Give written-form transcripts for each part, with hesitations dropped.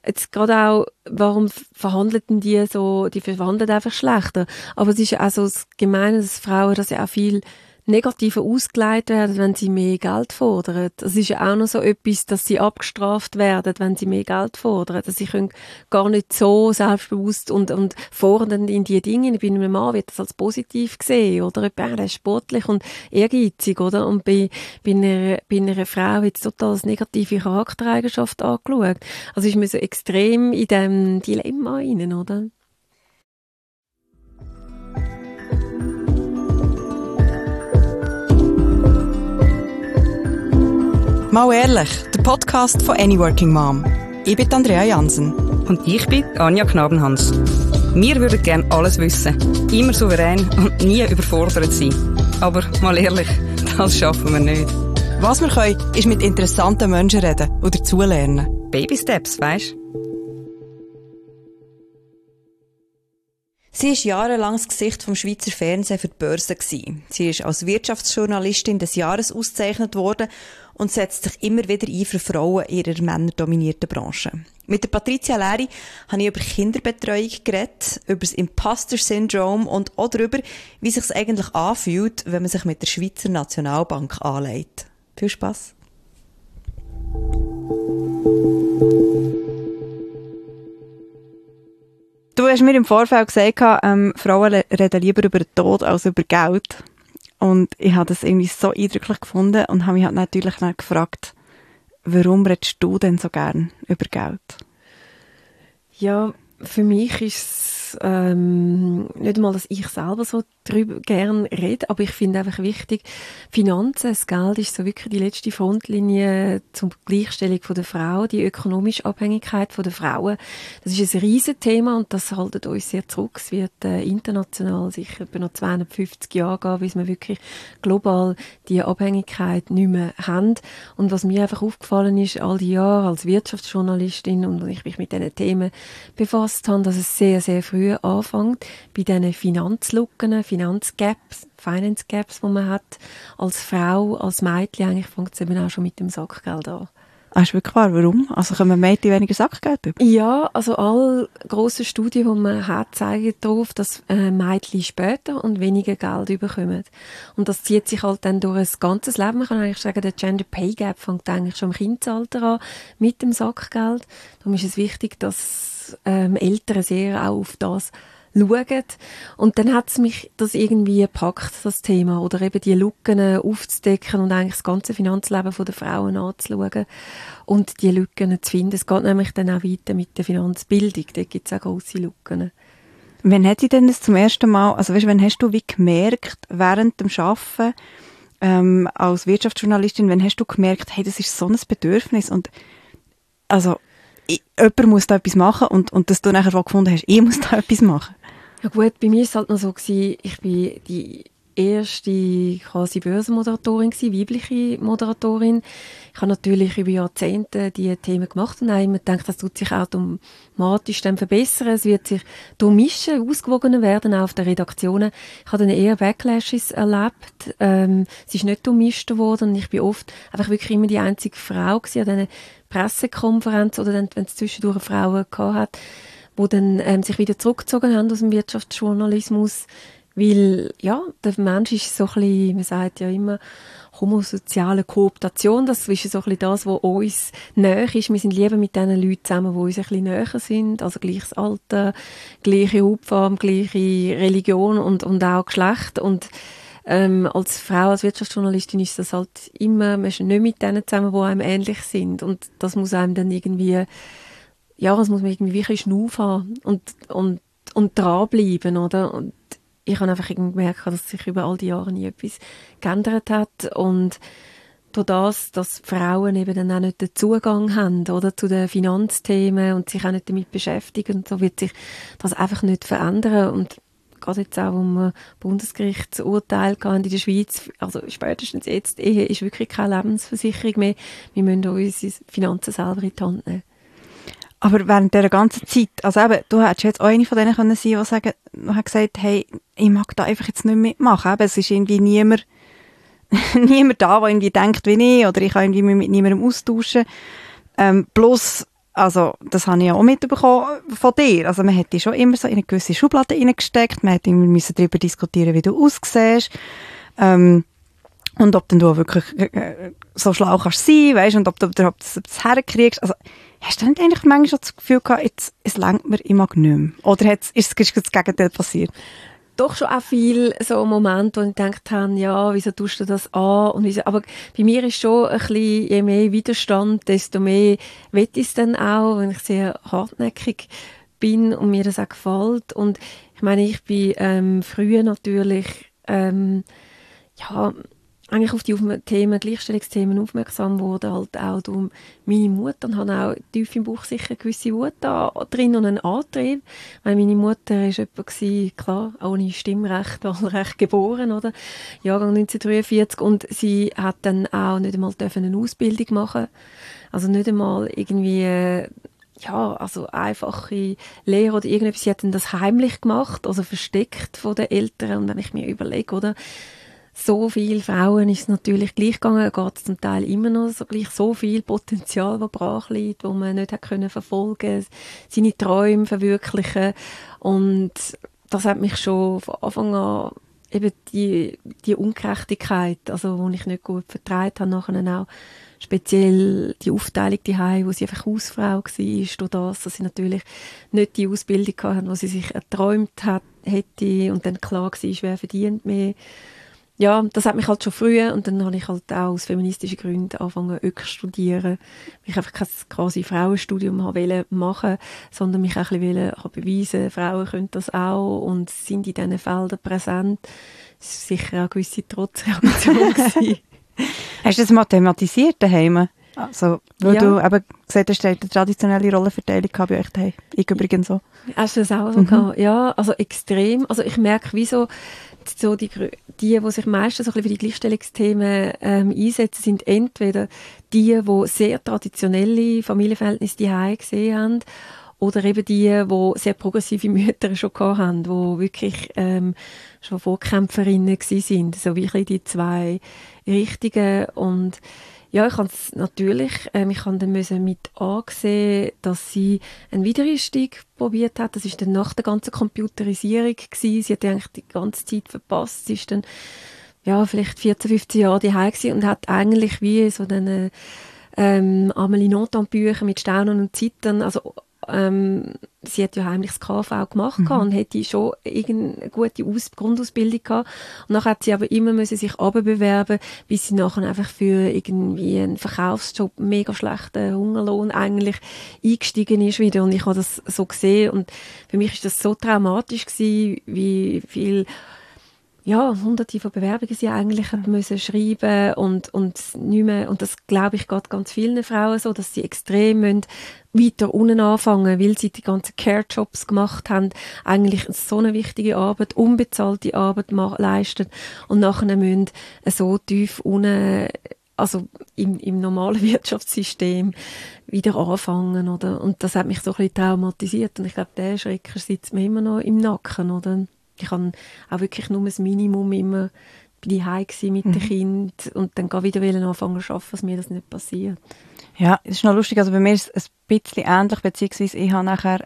jetzt gerade auch, warum verhandeln die so, die verhandeln einfach schlechter. Aber es ist ja auch so das Gemeine, dass Frauen, dass ja auch viel negativer ausgelegt werden, wenn sie mehr Geld fordern. Das ist ja auch noch so etwas, dass sie abgestraft werden, wenn sie mehr Geld fordern. Dass sie können gar nicht so selbstbewusst und fordernd in die Dinge. Bei einem Mann wird das als positiv gesehen, oder? Der ist sportlich und ehrgeizig, oder? Und bei einer Frau wird es total als negative Charaktereigenschaft angeschaut. Also ist man so extrem in diesem Dilemma rein, oder? Mal ehrlich, der Podcast von Any Working Mom. Ich bin Andrea Jansen. Und ich bin Anja Knabenhans. Wir würden gerne alles wissen, immer souverän und nie überfordert sein. Aber mal ehrlich, das schaffen wir nicht. Was wir können, ist mit interessanten Menschen reden und dazulernen. Baby Steps, weisst? Sie war jahrelang das Gesicht vom Schweizer Fernsehen für die Börse. Sie ist als Wirtschaftsjournalistin des Jahres ausgezeichnet worden und setzt sich immer wieder ein für Frauen in ihrer männerdominierten Branche. Mit der Patricia Leri habe ich über Kinderbetreuung geredet, über das Imposter-Syndrom und auch darüber, wie es sich eigentlich anfühlt, wenn man sich mit der Schweizer Nationalbank anlegt. Viel Spass! Du hast mir im Vorfeld gesagt, Frauen reden lieber über den Tod als über Geld. Und ich habe das irgendwie so eindrücklich gefunden und habe mich halt natürlich dann gefragt, warum redest du denn so gern über Geld? Ja, für mich ist es nicht einmal, dass ich selber so darüber gerne rede, aber ich finde einfach wichtig, Finanzen, das Geld ist so wirklich die letzte Frontlinie zur Gleichstellung der Frau, die ökonomische Abhängigkeit der Frauen. Das ist ein Riesenthema und das haltet uns sehr zurück. Es wird international sicher etwa noch 250 Jahre gehen, bis wir wirklich global die Abhängigkeit nicht mehr haben. Und was mir einfach aufgefallen ist, all die Jahre als Wirtschaftsjournalistin und ich mich mit diesen Themen befasst habe, dass es sehr, sehr früh anfängt bei diesen Finanzlücken, Finanzgaps, Finance Gaps, die man hat als Frau, als Mädchen. Eigentlich fängt es eben auch schon mit dem Sackgeld an. Ah, ist wirklich wahr? Warum? Also kommen Mädchen weniger Sackgeld über? Ja, also alle grossen Studien, die man hat, zeigen darauf, dass Mädchen später und weniger Geld bekommen. Und das zieht sich halt dann durch ein ganzes Leben. Man kann eigentlich sagen, der Gender Pay Gap fängt eigentlich schon im Kindesalter an mit dem Sackgeld. Darum ist es wichtig, dass Eltern sehr auch auf das schauen. Und dann hat es mich das irgendwie gepackt, das Thema. Oder eben die Lücken aufzudecken und eigentlich das ganze Finanzleben der Frauen anzuschauen und die Lücken zu finden. Es geht nämlich dann auch weiter mit der Finanzbildung. Da gibt es auch grosse Lücken. Wann hat dich denn das zum ersten Mal, also weißt, wann hast du wie gemerkt, während dem Arbeiten als Wirtschaftsjournalistin, wann hast du gemerkt, hey, das ist so ein Bedürfnis und also jemand muss da etwas machen und dass du nachher gefunden hast, ich muss da etwas machen? Ja gut, bei mir war es halt noch so, ich bin die erste quasi Börsenmoderatorin gewesen, weibliche Moderatorin. Ich habe natürlich über Jahrzehnte diese Themen gemacht und habe immer gedacht, das tut sich automatisch dann verbessern. Es wird sich durchmischen, ausgewogener werden, auch auf den Redaktionen. Ich habe dann eher Backlashes erlebt. Es ist nicht durchmischt worden und ich bin oft einfach wirklich immer die einzige Frau gewesen an diesen Pressekonferenzen oder dann, wenn es zwischendurch Frauen gehabt hat, die dann sich wieder zurückgezogen haben aus dem Wirtschaftsjournalismus. Weil, ja, der Mensch ist so ein bisschen, man sagt ja immer, homosoziale Kooptation, das ist so ein bisschen das, was uns näher ist. Wir sind lieber mit den Leuten zusammen, die uns ein bisschen näher sind, also gleiches Alter, gleiche Hautfarbe, gleiche Religion und auch Geschlecht. Und als Frau, als Wirtschaftsjournalistin ist das halt immer, man ist nicht mit denen zusammen, die einem ähnlich sind. Und das muss einem dann irgendwie, ja, das muss man irgendwie wirklich Schnuff haben und dranbleiben, oder? Und ich habe einfach gemerkt, dass sich über all die Jahre nie etwas geändert hat und durch das, dass Frauen eben dann auch nicht den Zugang haben oder, zu den Finanzthemen und sich auch nicht damit beschäftigen, und so wird sich das einfach nicht verändern. Und gerade jetzt auch, wo wir Bundesgerichtsurteil in der Schweiz, also spätestens jetzt, Ehe ist wirklich keine Lebensversicherung mehr. Wir müssen unsere Finanzen selber in die Hand nehmen. Aber während dieser ganzen Zeit, also eben, du hättest jetzt auch eine von denen können sein, die hat gesagt, hey, ich mag da einfach jetzt nicht mitmachen. Eben, es ist irgendwie niemand da, der irgendwie denkt wie ich, oder ich kann irgendwie mich mit niemandem austauschen. Plus, Also, das habe ich ja auch mitbekommen von dir. Also, man hat dich schon immer so in eine gewisse Schublade reingesteckt. Man hat immer darüber diskutieren, wie du aussiehst. Und ob denn du auch wirklich so schlau kannst sein, weißt, und ob du überhaupt das herkriegst. Also, hast du nicht eigentlich manchmal schon das Gefühl gehabt, jetzt, es reicht mir, ich mag nicht mehr? Oder ist das Gegenteil passiert? Doch schon auch viele so Momente, wo ich gedacht habe, ja, wieso tust du das an? Und wieso, aber bei mir ist schon ein bisschen, je mehr Widerstand, desto mehr will ich es dann auch, wenn ich sehr hartnäckig bin und mir das auch gefällt. Und ich meine, ich bin früher natürlich ja, eigentlich auf die Gleichstellungsthemen aufmerksam wurde, halt auch durch meine Mutter, und habe auch tief im Bauch sicher eine gewisse Wut da drin und einen Antrieb. Weil meine Mutter war jemand, klar, ohne Stimmrecht, Wahlrecht geboren, oder? Jahrgang 1943, und sie hat dann auch nicht einmal eine Ausbildung machen. Also nicht einmal irgendwie ja, also einfache Lehre oder irgendetwas. Sie hat dann das heimlich gemacht, also versteckt von den Eltern. Und wenn ich mir überlege, oder, so vielen Frauen ist es natürlich gleich gegangen, geht es zum Teil immer noch so gleich, so viel Potenzial, das brach liegt, das man nicht hat können verfolgen, seine Träume verwirklichen. Und das hat mich schon von Anfang an, eben die Ungerechtigkeit, also wo ich nicht gut vertragen habe, nachher auch speziell die Aufteilung daheim, wo sie einfach Hausfrau war, durch das, dass sie natürlich nicht die Ausbildung hatte, die sie sich erträumt hätte, und dann klar war, wer verdient mehr. Ja, das hat mich halt schon früher, und dann habe ich halt auch aus feministischen Gründen angefangen, Öko studieren, weil ich einfach kein quasi Frauenstudium machen, sondern mich auch ein bisschen beweisen, Frauen können das auch und sind in diesen Feldern präsent. Das war sicher auch eine gewisse Trotzreaktion. Hast du das mal thematisiert daheim? Also, weil du eben gesagt hast, eine traditionelle Rollenverteilung bei euch daheim. Ich übrigens so. Hast du das auch so gehabt? Ja, also extrem. Also ich merke, wieso so die sich meistens so ein bisschen für die Gleichstellungsthemen einsetzen, sind entweder die sehr traditionelle Familienverhältnisse daheim gesehen haben, oder eben die sehr progressive Mütter schon gehabt haben, die wirklich schon Vorkämpferinnen waren, so wie die zwei Richtungen. Und ja, ich habe es natürlich, ich habe dann mit angesehen, dass sie einen Wiedereinstieg probiert hat. Das war dann nach der ganzen Computerisierung gewesen. Sie hat eigentlich die ganze Zeit verpasst. Sie ist dann, ja, vielleicht 14, 15 Jahre daheim gewesen und hat eigentlich wie so eine Amélie Nothomb-Bücher mit Staunen und Zittern, also sie hat ja heimlich das KV gemacht und hätte schon irgendeine gute Grundausbildung gehabt. Und nachher hat sie aber immer müssen sich runterbewerben, bis sie nachher einfach für irgendwie einen Verkaufsjob, mega schlechten Hungerlohn eigentlich eingestiegen ist wieder. Und ich habe das so gesehen, und für mich ist das so traumatisch gewesen, wie viel, ja, hunderte von Bewerbungen sie eigentlich müssen schreiben und nicht mehr, und das glaube ich geht ganz vielen Frauen so, dass sie extrem müssen weiter unten anfangen, weil sie die ganzen Care-Jobs gemacht haben, eigentlich so eine wichtige Arbeit, unbezahlte Arbeit leisten, und nachher müssen so tief unten, also im normalen Wirtschaftssystem wieder anfangen, oder? Und das hat mich so ein bisschen traumatisiert, und ich glaube, der Schrecker sitzt mir immer noch im Nacken, oder? Ich habe auch wirklich nur das Minimum immer daheim mit den Kindern und dann wieder anfangen zu arbeiten, dass mir das nicht passiert. Ja, es ist noch lustig, also bei mir ist es ein bisschen ähnlich, beziehungsweise ich habe nachher,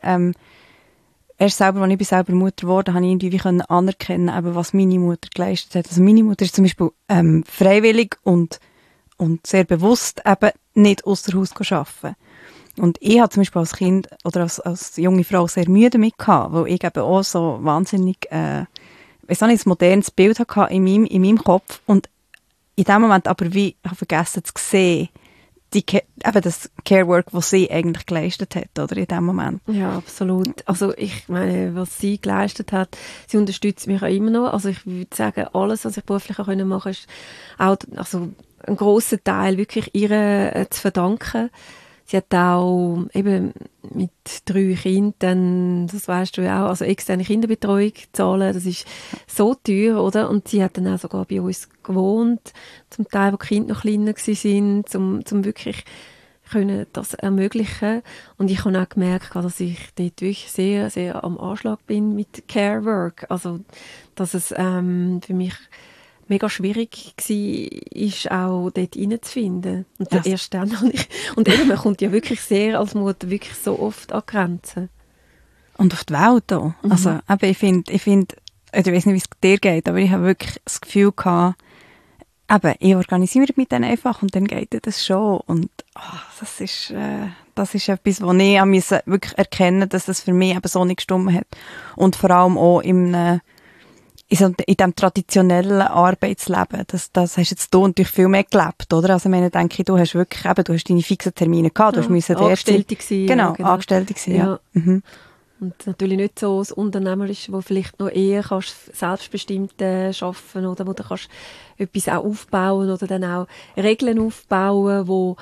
erst selber, als ich selber Mutter geworden bin, habe ich irgendwie anerkennen, eben, was meine Mutter geleistet hat. Also meine Mutter ist zum Beispiel freiwillig und sehr bewusst eben nicht ausser Haus arbeiten. Und ich hatte zum Beispiel als Kind oder als junge Frau sehr Mühe damit gehabt, weil ich eben auch so wahnsinnig, ein modernes Bild hatte in meinem Kopf, und in dem Moment aber wie habe vergessen zu sehen, eben das Care-Work, was sie eigentlich geleistet hat, oder, in dem Moment. Ja, absolut. Also ich meine, was sie geleistet hat, sie unterstützt mich auch immer noch. Also ich würde sagen, alles, was ich beruflich auch machen konnte, ist auch, also ein grosser Teil wirklich ihr zu verdanken. Sie hat auch eben mit 3 Kindern, das weißt du ja auch, also externe Kinderbetreuung zahlen, das ist so teuer, oder? Und sie hat dann auch sogar bei uns gewohnt, zum Teil, wo die Kinder noch kleiner waren, zum wirklich können das ermöglichen. Und ich habe auch gemerkt, dass ich dort wirklich sehr, sehr am Anschlag bin mit Care Work. Also, dass es für mich mega schwierig war, auch dort reinzufinden. Und erst dann habe ich... Und eben, man kommt ja wirklich sehr als Mutter wirklich so oft an Grenzen. Und auf die Welt auch. Also, eben, ich finde, ich weiß nicht, wie es dir geht, aber ich habe wirklich das Gefühl gehabt, eben, ich organisiere mit denen einfach und dann geht das schon. Und das ist etwas, wo ich wirklich erkennen musste, dass das für mich eben so nicht gestimmt hat. Und vor allem auch in diesem traditionellen Arbeitsleben, das hast jetzt du natürlich viel mehr gelebt, oder? Also, ich denke, du hast wirklich eben, du hast deine fixen Termine gehabt, du hast Angestellte gewesen. Genau, Angestellte gewesen, ja. Mhm. Und natürlich nicht so das Unternehmerische, wo vielleicht noch eher kannst selbstbestimmt arbeiten oder wo du kannst etwas auch aufbauen oder dann auch Regeln aufbauen, wo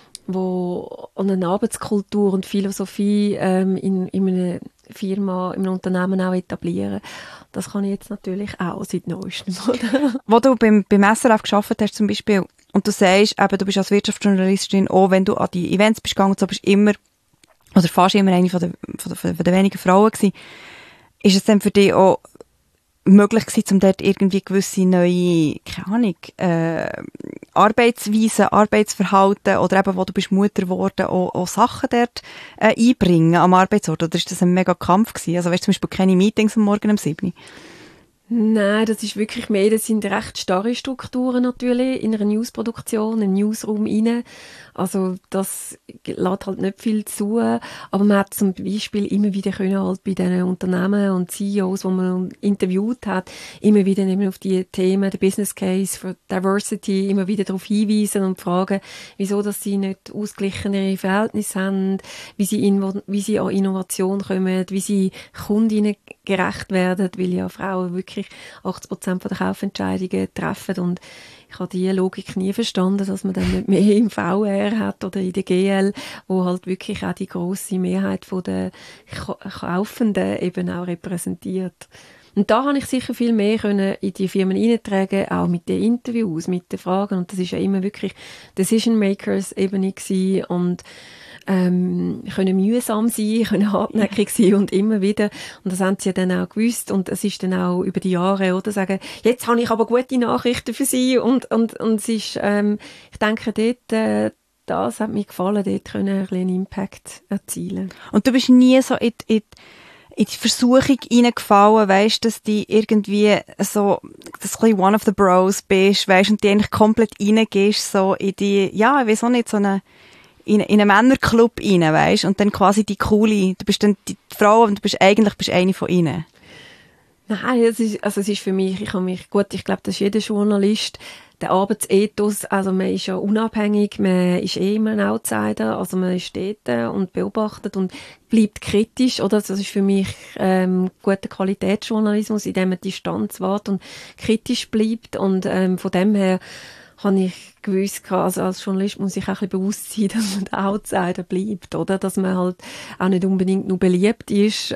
eine Arbeitskultur und Philosophie in einer Firma, in einem Unternehmen auch etablieren. Das kann ich jetzt natürlich auch seit Neuestem. Wo du beim SRF gearbeitet hast zum Beispiel und du sagst, eben, du bist als Wirtschaftsjournalistin, auch wenn du an die Events bist gegangen, so bist immer oder fast immer eine von der wenigen Frauen gewesen. Ist es dann für dich auch möglich gewesen, um dort irgendwie gewisse neue, keine Ahnung, Arbeitsweisen, Arbeitsverhalten oder eben, wo du bist Mutter geworden, auch Sachen dort einbringen am Arbeitsort? Oder ist das ein mega Kampf gewesen? Also weißt du zum Beispiel keine Meetings am Morgen um 7? Nein, das ist wirklich mehr, das sind recht starre Strukturen natürlich in einer Newsproduktion, im Newsroom rein. Also das lässt halt nicht viel zu, aber man hat zum Beispiel immer wieder können halt bei den Unternehmen und CEOs, die man interviewt hat, immer wieder eben auf die Themen, der Business Case für Diversity, immer wieder darauf hinweisen und fragen, wieso dass sie nicht ausgeglichenere Verhältnisse haben, wie sie an Innovation kommen, wie sie Kundinnen gerecht werden, weil ja Frauen wirklich 80% der Kaufentscheidungen treffen und ich habe diese Logik nie verstanden, dass man dann nicht mehr im VR hat oder in der GL, wo halt wirklich auch die grosse Mehrheit der Kaufenden eben auch repräsentiert. Und da habe ich sicher viel mehr können in die Firmen hineintragen, auch mit den Interviews, mit den Fragen. Und das ist ja immer wirklich Decision-Makers-Ebene gewesen und können mühsam sein, können hartnäckig sein und immer wieder. Und das haben sie ja dann auch gewusst. Und es ist dann auch über die Jahre, oder, sagen, jetzt habe ich aber gute Nachrichten für sie. Und es ist, ich denke, dort, das hat mir gefallen, dort können einen Impact erzielen. Und du bist nie so in die Versuchung reingefallen, weisst, dass du irgendwie so, das ein bisschen one of the bros bist, weisst, und die eigentlich komplett reingehst, so in die, ja, ich weiss auch nicht, so in einen Männerclub rein, weisst, und dann quasi die coole, du bist dann die Frau und du bist eigentlich eine von ihnen. Nein, es ist für mich, ich glaube, das ist jeder Journalist, der Arbeitsethos, also man ist ja unabhängig, man ist immer ein Outsider, also man steht da und beobachtet und bleibt kritisch, oder? Das ist für mich guter Qualitätsjournalismus, in dem man Distanz wahrt und kritisch bleibt und von dem her habe ich gewusst, also als Journalist muss ich auch ein bisschen bewusst sein, dass man der Outsider bleibt, oder? Dass man halt auch nicht unbedingt nur beliebt ist.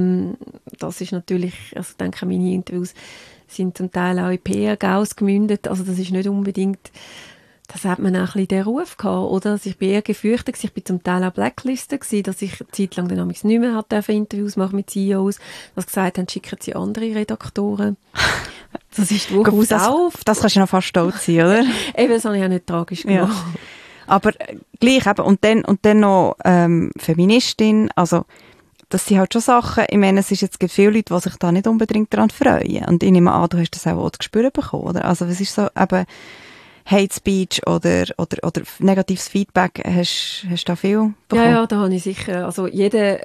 Das ist natürlich, also ich denke, meine Interviews sind zum Teil auch in PR-Gaus gemündet, also das ist nicht unbedingt, das hat man auch ein bisschen den Ruf gehabt, oder? Also ich bin eher gefürchtet, ich bin zum Teil auch blacklisted gewesen, dass ich eine Zeit lang dann nicht mehr Interviews machen mit CEOs, dass gesagt haben, schicken sie andere Redaktoren. Das ist durchaus auf. Das kannst du noch fast stolz sein, oder? Eben, das habe ich auch nicht tragisch gemacht. Ja. Aber gleich eben, und dann noch Feministin, also das sind halt schon Sachen, ich meine, es ist jetzt viele Leute, die sich da nicht unbedingt daran freuen. Und ich nehme an, du hast das auch zu spüren bekommen, oder? Also was ist so eben Hate Speech oder negatives Feedback, hast du da viel bekommen? Ja, da habe ich sicher, also jede,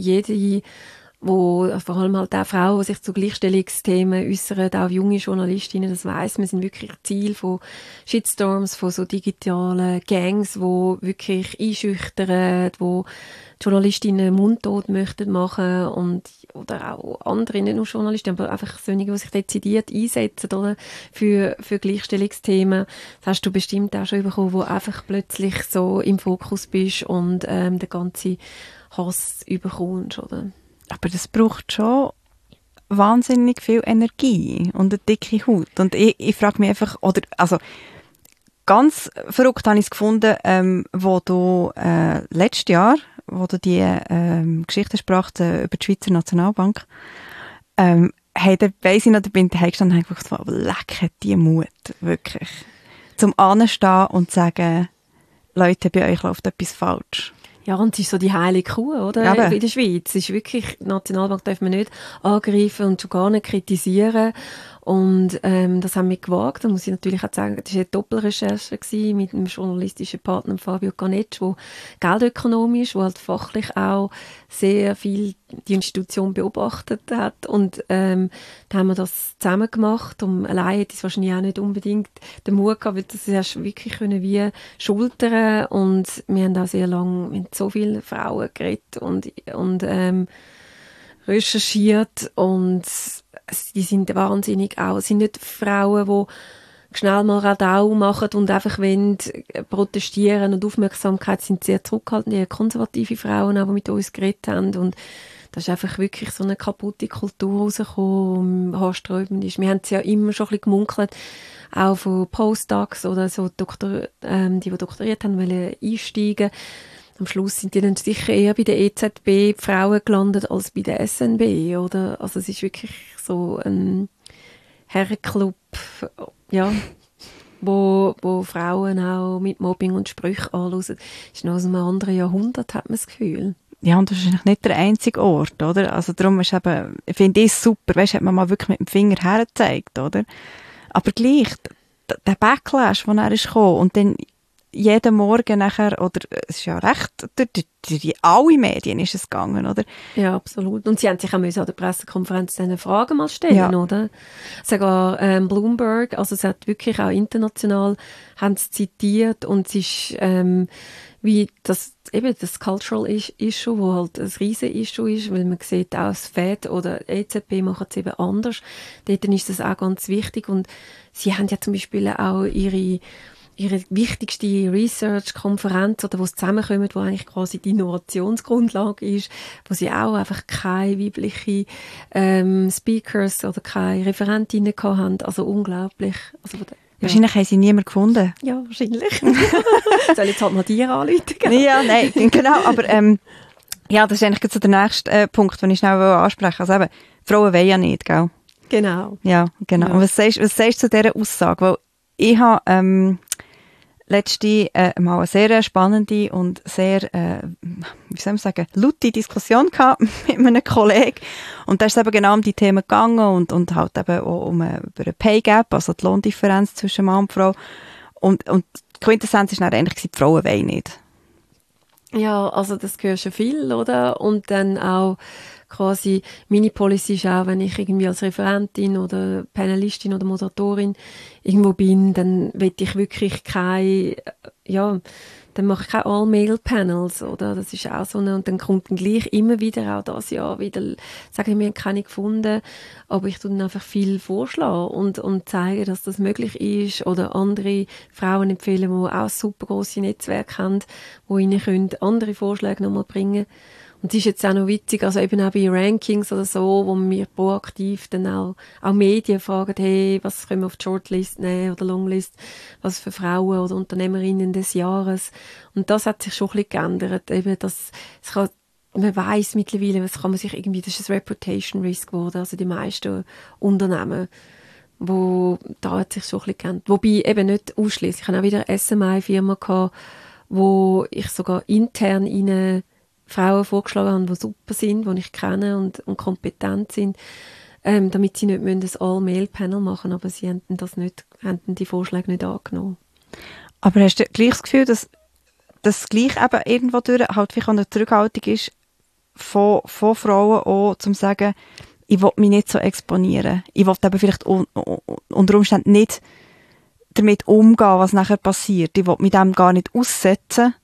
wo vor allem halt auch Frauen, die sich zu Gleichstellungsthemen äußern, auch junge Journalistinnen, das weiss man, sind wirklich Ziel von Shitstorms, von so digitalen Gangs, wo wirklich einschüchtern, wo die Journalistinnen mundtot möchten machen und oder auch andere, nicht nur Journalisten, aber einfach solche, die sich dezidiert einsetzen oder, für Gleichstellungsthemen. Das hast du bestimmt auch schon bekommen, wo einfach plötzlich so im Fokus bist und den ganzen Hass überkommst, oder? Aber das braucht schon wahnsinnig viel Energie und eine dicke Haut. Und ich frage mich einfach, oder, also, ganz verrückt habe ich es gefunden, wo du letztes Jahr, wo du die Geschichte sprachst über die Schweizer Nationalbank, hey, da weiss ich noch, da bin ich daheim gestanden und habe gedacht, aber leck, hat die Mut, wirklich. Zum Anstehen und zu sagen, Leute, bei euch läuft etwas falsch. Ja, und es ist so die heilige Kuh, oder? Eben. In der Schweiz. Es ist wirklich, die Nationalbank darf man nicht angreifen und schon gar nicht kritisieren. Und das haben wir gewagt. Da muss ich natürlich auch sagen, das war eine Doppelrecherche gewesen mit einem journalistischen Partner, Fabio Canetsch, der Geldökonom ist, der halt fachlich auch sehr viel die Institution beobachtet hat. Und da haben wir das zusammen gemacht. Und allein hätte ich es wahrscheinlich auch nicht unbedingt den Mut gehabt, weil das erst wirklich können wie schultern. Und wir haben auch sehr lange mit so vielen Frauen geredet und recherchiert. Und die sind wahnsinnig auch. Es sind nicht Frauen, die schnell mal Radau machen und einfach wollen protestieren und Aufmerksamkeit, sind sehr zurückhaltend, eher konservative Frauen, auch, die mit uns geredet haben. Und da ist einfach wirklich so eine kaputte Kultur rausgekommen, die haarsträubend ist. Wir haben es ja immer schon ein bisschen gemunkelt, auch von Postdocs oder so die doktoriert haben, wollen einsteigen. Am Schluss sind die dann sicher eher bei der EZB die Frauen gelandet als bei der SNB, oder? Also es ist wirklich so ein Herrenclub, ja, wo Frauen auch mit Mobbing und Sprüchen anhören. Das ist noch aus einem anderen Jahrhundert, hat man das Gefühl. Ja, und das ist eigentlich nicht der einzige Ort, oder? Also darum ist eben, finde ich es super, weißt, hat man mal wirklich mit dem Finger hergezeigt, oder? Aber gleich, der Backlash, der dann ist gekommen, und dann jeden Morgen nachher, oder es ist ja recht, durch alle Medien ist es gegangen, oder? Ja, absolut. Und sie haben sich auch an der Pressekonferenz diese Fragen mal stellen, Ja. oder? Sogar Bloomberg, also es hat wirklich auch international, haben sie zitiert, und es ist wie das Cultural Issue, wo halt ein riesen Issue ist, weil man sieht auch das Fed oder EZB machen es eben anders. Dort ist das auch ganz wichtig, und sie haben ja zum Beispiel auch ihre wichtigste Research-Konferenz, oder wo sie zusammenkommen, wo eigentlich quasi die Innovationsgrundlage ist, wo sie auch einfach keine weiblichen Speakers oder keine Referentinnen gehabt haben. Also unglaublich. Also, Wahrscheinlich haben sie niemand gefunden. ja, wahrscheinlich. Soll ich jetzt halt mal dir anrufen? Ja, nein, genau, aber ja, das ist eigentlich so der nächste Punkt, den ich schnell ansprechen will. Also eben, Frauen wollen ja nicht, gell? Genau. Ja, genau. Ja. Und was sagst du zu dieser Aussage? Weil ich habe letzte mal eine sehr spannende und sehr, wie soll man sagen, laute Diskussion gehabt mit einem Kollegen. Und da ist es eben genau um die Themen gegangen und halt eben auch über eine Pay Gap, also die Lohndifferenz zwischen Mann und Frau. Und die Quintessenz war dann eigentlich, die Frauen wollen nicht. Ja, also das gehört schon viel, oder? Und dann auch quasi, meine Policy ist auch, wenn ich irgendwie als Referentin oder Panelistin oder Moderatorin irgendwo bin, dann will ich wirklich dann mache ich keine All-Male-Panels, oder? Das ist auch so eine, und dann kommt dann gleich immer wieder, auch das Jahr wieder, sage ich, wir haben keine gefunden, aber ich tue dann einfach viel vorschlagen und zeige, dass das möglich ist, oder andere Frauen empfehlen, die auch super grosse Netzwerke haben, wo ihnen können andere Vorschläge nochmal bringen. Und es ist jetzt auch noch witzig, also eben auch bei Rankings oder so, wo wir proaktiv dann auch Medien fragen, hey, was können wir auf die Shortlist nehmen oder Longlist, was für Frauen oder Unternehmerinnen des Jahres. Und das hat sich schon ein bisschen geändert, eben, man weiss mittlerweile, das ist ein Reputation Risk geworden, also die meisten Unternehmen, da hat sich schon ein bisschen geändert. Wobei eben nicht ausschließlich. Ich hatte auch wieder eine SMI-Firma gehabt, wo ich sogar intern ihnen Frauen vorgeschlagen haben, die super sind, die ich kenne und kompetent sind, damit sie nicht ein All-Male-Panel machen müssen, aber sie haben die Vorschläge nicht angenommen. Aber hast du gleich das Gefühl, dass das gleich eben irgendwo durch halt vielleicht auch eine Zurückhaltung ist von Frauen auch, zum sagen, ich will mich nicht so exponieren. Ich will eben vielleicht unter Umständen nicht damit umgehen, was nachher passiert. Ich will mich dem gar nicht aussetzen.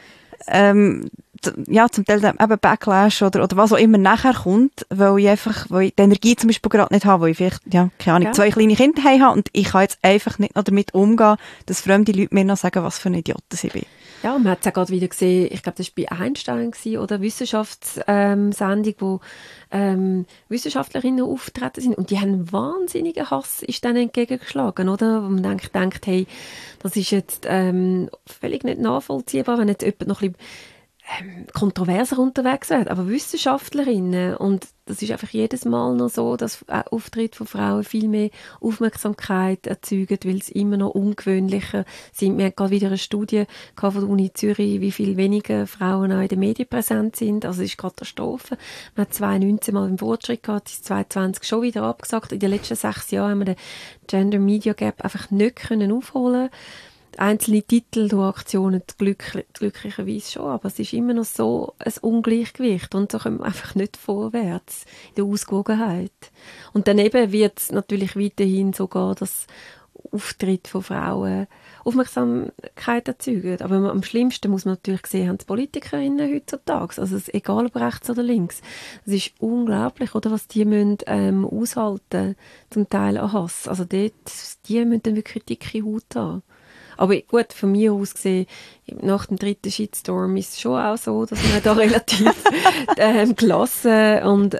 Ja, zum Teil eben Backlash oder was auch immer nachher kommt, weil ich die Energie zum Beispiel gerade nicht habe, weil ich vielleicht, ja, keine Ahnung, 2 kleine Kinder habe und ich kann jetzt einfach nicht noch damit umgehen, dass fremde Leute mir noch sagen, was für ein Idioten ich bin. Ja, man hat es ja gerade wieder gesehen, ich glaube, das war bei Einstein oder Wissenschaftssendung, wo Wissenschaftlerinnen auftreten sind, und die haben wahnsinnigen Hass ist dann entgegengeschlagen, oder? Wo man denkt, hey, das ist jetzt völlig nicht nachvollziehbar, wenn jetzt jemand noch ein bisschen kontroverser unterwegs werden, aber Wissenschaftlerinnen, und das ist einfach jedes Mal noch so, dass Auftritte von Frauen viel mehr Aufmerksamkeit erzeugen, weil es immer noch ungewöhnlicher sind. Wir hatten gerade wieder eine Studie von der Uni Zürich, wie viel weniger Frauen auch in den Medien präsent sind. Also es ist Katastrophe. Wir haben 2019 mal einen Fortschritt gehabt, 2020 schon wieder abgesagt. In den letzten 6 Jahren haben wir den Gender Media Gap einfach nicht aufholen können. Einzelne Titel durch Aktionen glücklicherweise schon, aber es ist immer noch so ein Ungleichgewicht und so kommen wir einfach nicht vorwärts in der Ausgewogenheit. Und daneben wird es natürlich weiterhin so gehen, dass Auftritte von Frauen Aufmerksamkeit erzeugen. Aber am schlimmsten muss man natürlich sehen, haben die Politikerinnen heutzutage, also egal ob rechts oder links. Es ist unglaublich, oder, was die müssen, aushalten, zum Teil an Hass. Also dort, die müssen dann wirklich dicke Haut haben. Aber gut, von mir aus gesehen, nach dem 3. Shitstorm ist es schon auch so, dass man da relativ gelassen und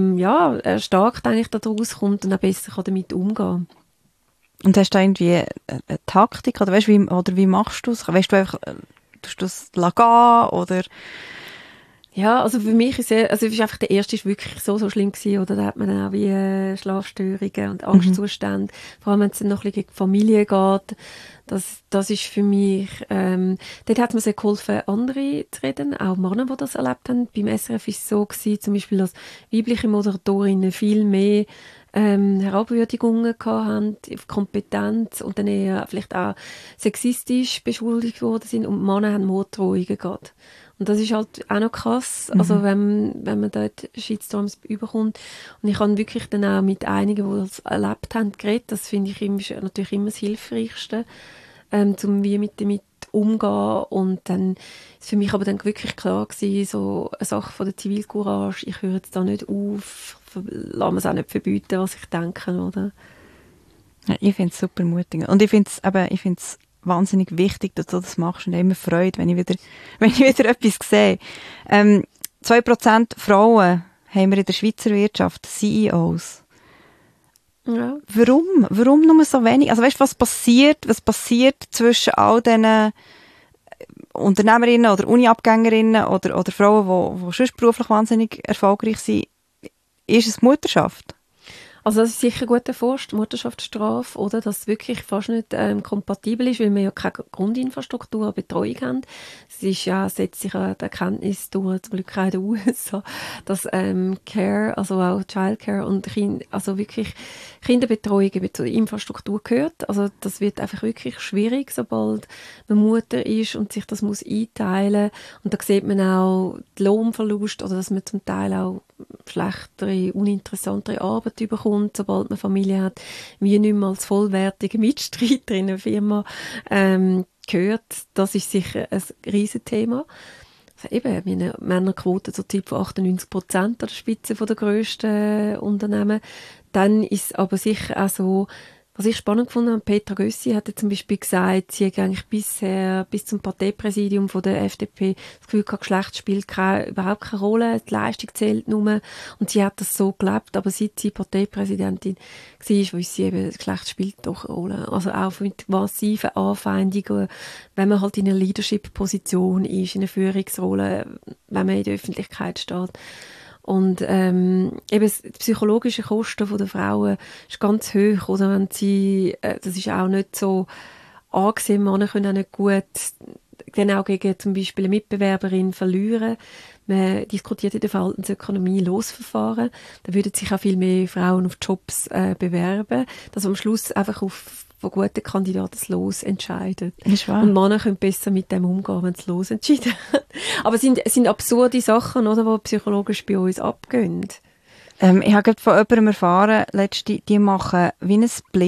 stark eigentlich daraus kommt und auch besser damit umgehen kann. Und hast du irgendwie eine Taktik oder weißt, wie machst du es? Weißt du einfach, tust du es gehen oder? Ja, also für mich ist einfach der erste ist wirklich so schlimm gewesen, oder? Da hat man dann auch wie Schlafstörungen und Angstzustände. Vor allem, wenn es dann noch ein bisschen gegen die Familie geht. Das ist für mich, dort hat mir sehr geholfen, andere zu reden, auch Männer, die das erlebt haben. Beim SRF ist es so gewesen, zum Beispiel, dass weibliche Moderatorinnen viel mehr Herabwürdigungen hatten auf Kompetenz und dann eher vielleicht auch sexistisch beschuldigt worden sind und Männer haben Morddrohungen gehabt. Und das ist halt auch noch krass, also wenn man dort Shitstorms überkommt. Und ich habe wirklich dann auch mit einigen, die das erlebt haben, geredet. Das finde ich natürlich immer das Hilfreichste, um wie damit umgehen. Und dann ist für mich aber dann wirklich klar gewesen, so eine Sache von der Zivilcourage, ich höre jetzt da nicht auf, lasse mir es auch nicht verbieten, was ich denke, oder? Ja, ich finde es super mutig. Und ich finde es wahnsinnig wichtig, dass du das machst und immer Freude, wenn ich wieder etwas sehe. 2% Frauen haben wir in der Schweizer Wirtschaft, CEOs. Ja. Warum nur so wenig? Also weißt du, was passiert zwischen all diesen Unternehmerinnen oder Uni-Abgängerinnen oder Frauen, die sonst beruflich wahnsinnig erfolgreich sind? Ist es Mutterschaft? Also das ist sicher ein guter Forst, Mutterschaftsstrafe, oder, dass es wirklich fast nicht kompatibel ist, weil wir ja keine Grundinfrastruktur, Betreuung haben. Setzt sich ja die Erkenntnis durch, zum Glück auch in den USA, dass Care, also auch Childcare und wirklich Kinderbetreuung eben zur Infrastruktur gehört. Also das wird einfach wirklich schwierig, sobald man Mutter ist und sich das muss einteilen. Und da sieht man auch den Lohnverlust oder dass man zum Teil auch schlechtere, uninteressantere Arbeit bekommt, sobald man Familie hat, wie nicht mehr als vollwertige Mitstreiter in einer Firma gehört. Das ist sicher ein Riesenthema. Also eben, meine Männerquote zurzeit von 98% an der Spitze der grössten Unternehmen. Dann ist aber sicher auch so, was ich spannend gefunden habe, Petra Gössi hat zum Beispiel gesagt, sie hat eigentlich bisher bis zum Parteipräsidium von der FDP das Gefühl gehabt, Geschlecht spielt überhaupt keine Rolle, die Leistung zählt nur. Und sie hat das so gelebt, aber seit sie Parteipräsidentin war, weiß sie eben, das Geschlecht spielt doch eine Rolle. Also auch mit massiven Anfeindungen, wenn man halt in einer Leadership-Position ist, in einer Führungsrolle, wenn man in der Öffentlichkeit steht. Und eben die psychologischen Kosten der Frauen ist ganz hoch, oder wenn sie, das ist auch nicht so angesehen, Männer können auch nicht gut dann auch gegen zum Beispiel eine Mitbewerberin verlieren. Man diskutiert in der Verhaltensökonomie Losverfahren, da würden sich auch viel mehr Frauen auf Jobs bewerben, dass am Schluss einfach von guten Kandidaten das Los entscheidet. Und Männer können besser mit dem umgehen, wenn es Los entschieden hat. Aber es sind absurde Sachen, oder, die psychologisch bei uns abgehen. Ich habe gerade von jemandem erfahren, die machen wie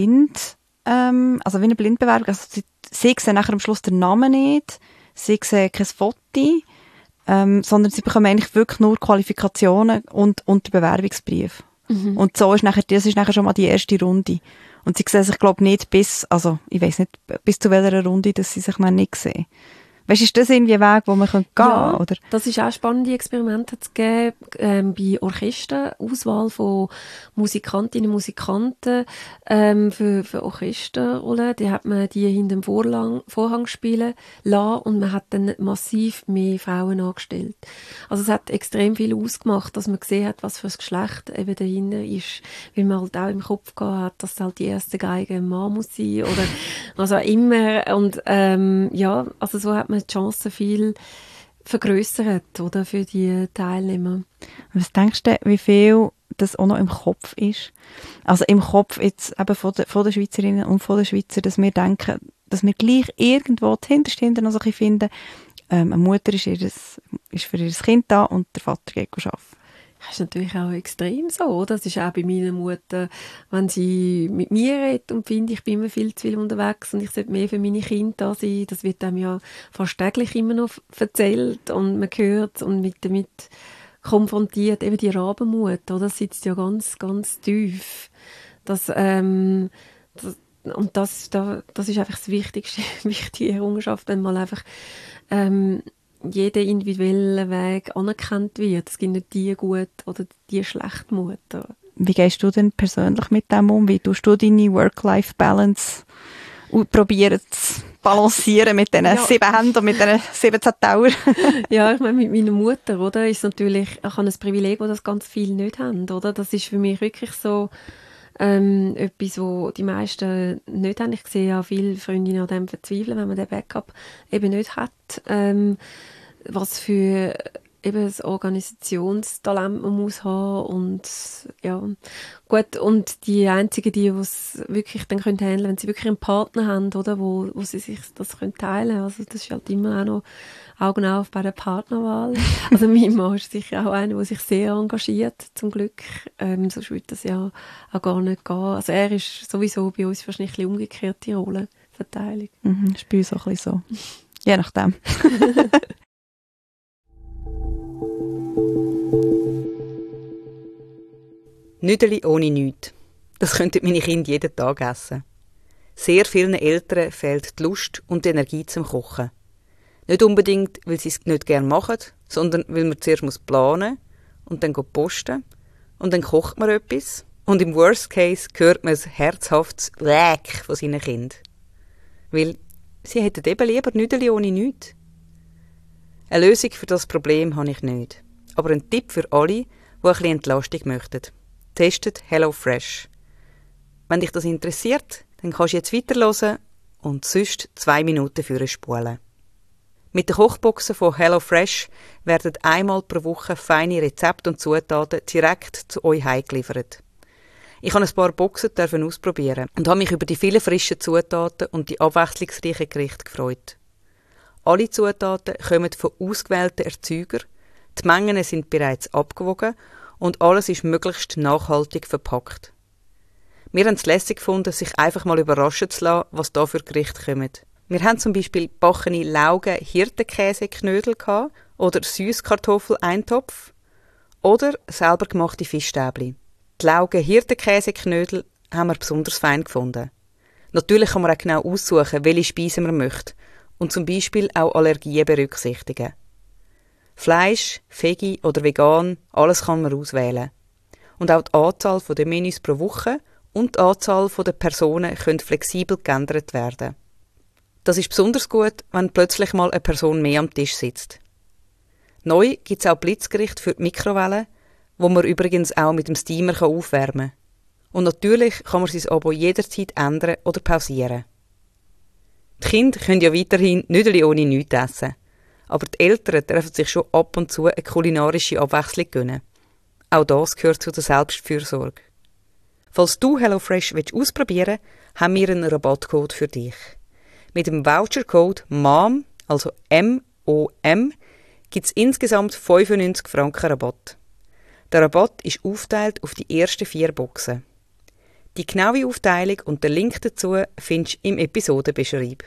eine Blindbewerbung. Also sie sehen nachher am Schluss den Namen nicht, sie sehen kein Foto, sondern sie bekommen eigentlich wirklich nur Qualifikationen und den Bewerbungsbrief. Und das ist nachher schon mal die erste Runde. Und sie sehen sich, glaube ich, nicht ich weiss nicht, bis zu welcher Runde, dass sie sich noch nicht sehen. Weißt du, ist das irgendwie ein Weg, wo man gehen könnte? Ja, Oder? das ist auch spannende Experimente zu geben, bei Orchestern, Auswahl von Musikantinnen und Musikanten für Orchesterrollen. Die hat man die hinter dem Vorhang spielen lassen und man hat dann massiv mehr Frauen angestellt. Also es hat extrem viel ausgemacht, dass man gesehen hat, was für ein Geschlecht eben dahinter ist, weil man halt auch im Kopf gehabt hat, dass halt die erste Geige ein Mann muss sein oder was auch immer. Und ja, also so hat man die Chancen viel vergrössert, oder, für die Teilnehmer. Was denkst du, wie viel das auch noch im Kopf ist? Also im Kopf jetzt eben von den Schweizerinnen und von den Schweizern, dass wir denken, dass wir gleich irgendwo dahinter noch so ein bisschen finden, eine Mutter ist für ihr Kind da und der Vater geht arbeiten. Das ist natürlich auch extrem so, oder? Das ist auch bei meiner Mutter, wenn sie mit mir redet und findet, ich bin immer viel zu viel unterwegs und ich sollte mehr für meine Kinder da sein. Das wird einem ja fast täglich immer noch erzählt und man hört und damit konfrontiert, eben die Rabenmutter, oder? Das sitzt ja ganz, ganz tief. Das ist einfach das wichtige Errungenschaft, wenn man einfach jeder individuelle Weg anerkannt wird. Es gibt nicht die gute oder die schlechte Mutter. Wie gehst du denn persönlich mit dem um? Wie tust du deine Work-Life-Balance probieren zu balancieren mit diesen 7 Händen und mit diesen 17 Tauern? Ja, ich meine, mit meiner Mutter, oder, ist natürlich, ich habe ein Privileg, das ganz viele nicht haben, oder? Das ist für mich wirklich so etwas, wo die meisten nicht haben. Ich sehe ja viele Freundinnen an dem verzweifeln, wenn man den Backup eben nicht hat. Was für eben das Organisationstalent man muss haben und ja, gut, und die einzigen, die es wirklich dann können handeln, wenn sie wirklich einen Partner haben, oder, wo sie sich das können teilen, also das ist halt immer auch noch Augen auf bei der Partnerwahl. Also mein Mann ist sicher auch einer, der sich sehr engagiert, zum Glück, sonst würde das ja auch gar nicht gehen. Also er ist sowieso bei uns wahrscheinlich ein bisschen umgekehrte Rollenverteilung. Mhm, ist bei uns auch ein bisschen so. Je nachdem. Nüdeli ohne nichts. Das könnten meine Kinder jeden Tag essen. Sehr vielen Eltern fehlt die Lust und die Energie zum Kochen. Nicht unbedingt, weil sie es nicht gerne machen, sondern weil man zuerst planen und dann posten und dann kocht man etwas und im Worst Case hört man ein herzhaftes Wäck von seinen Kindern. Weil sie hätten eben lieber Nüdeli ohne nichts. Eine Lösung für das Problem habe ich nicht. Aber ein Tipp für alle, die ein bisschen Entlastung möchten. Testet HelloFresh. Wenn dich das interessiert, dann kannst du jetzt weiterhören und sonst 2 Minuten vorspulen. Mit den Kochboxen von HelloFresh werden einmal pro Woche feine Rezepte und Zutaten direkt zu euch heimgeliefert. Ich habe ein paar Boxen ausprobieren und habe mich über die vielen frischen Zutaten und die abwechslungsreichen Gerichte gefreut. Alle Zutaten kommen von ausgewählten Erzeugern, die Mengen sind bereits abgewogen und alles ist möglichst nachhaltig verpackt. Wir haben es lässig gefunden, sich einfach mal überraschen zu lassen, was da für Gerichte kommen. Wir haben zum Beispiel backene Laugen-Hirtenkäse-Knödel oder Süßkartoffel-Eintopf oder selber gemachte Fischstäbli. Die Laugen-Hirtenkäse-Knödel haben wir besonders fein gefunden. Natürlich kann man auch genau aussuchen, welche Speisen man möchte und zum Beispiel auch Allergien berücksichtigen. Fleisch, Veggie oder vegan, alles kann man auswählen. Und auch die Anzahl der Menüs pro Woche und die Anzahl der Personen können flexibel geändert werden. Das ist besonders gut, wenn plötzlich mal eine Person mehr am Tisch sitzt. Neu gibt es auch Blitzgerichte für die Mikrowelle, wo man übrigens auch mit dem Steamer aufwärmen kann. Und natürlich kann man sein Abo jederzeit ändern oder pausieren. Die Kinder können ja weiterhin Nüdeli ohne nichts essen. Aber die Eltern dürfen sich schon ab und zu eine kulinarische Abwechslung gönnen. Auch das gehört zu der Selbstfürsorge. Falls du HelloFresh ausprobieren willst, haben wir einen Rabattcode für dich. Mit dem Vouchercode MOM, also M-O-M, gibt es insgesamt 95 Franken Rabatt. Der Rabatt ist aufgeteilt auf die ersten 4 Boxen. Die genaue Aufteilung und den Link dazu findest du im Episodenbeschreib.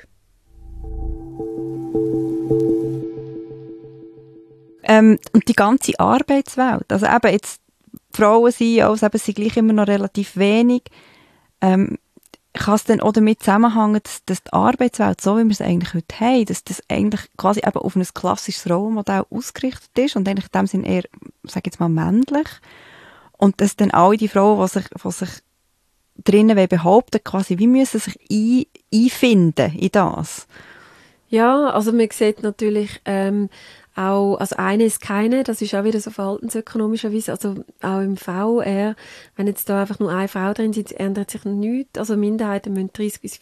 Und die ganze Arbeitswelt, also eben jetzt Frauen sind, also eben sind gleich immer noch relativ wenig. kann es dann auch damit zusammenhängen, dass die Arbeitswelt, so wie wir es eigentlich heute haben, dass das eigentlich quasi eben auf ein klassisches Rollenmodell ausgerichtet ist und eigentlich in dem Sinne eher, sage ich jetzt mal, männlich. Und dass dann alle die Frauen, die sich drinnen behaupten, quasi, wie müssen sich einfinden in das? Ja, also man sieht natürlich auch, also eine ist keine, das ist auch wieder so verhaltensökonomischerweise, also auch im VR, wenn jetzt da einfach nur eine Frau drin ist, ändert sich nichts. Also Minderheiten müssen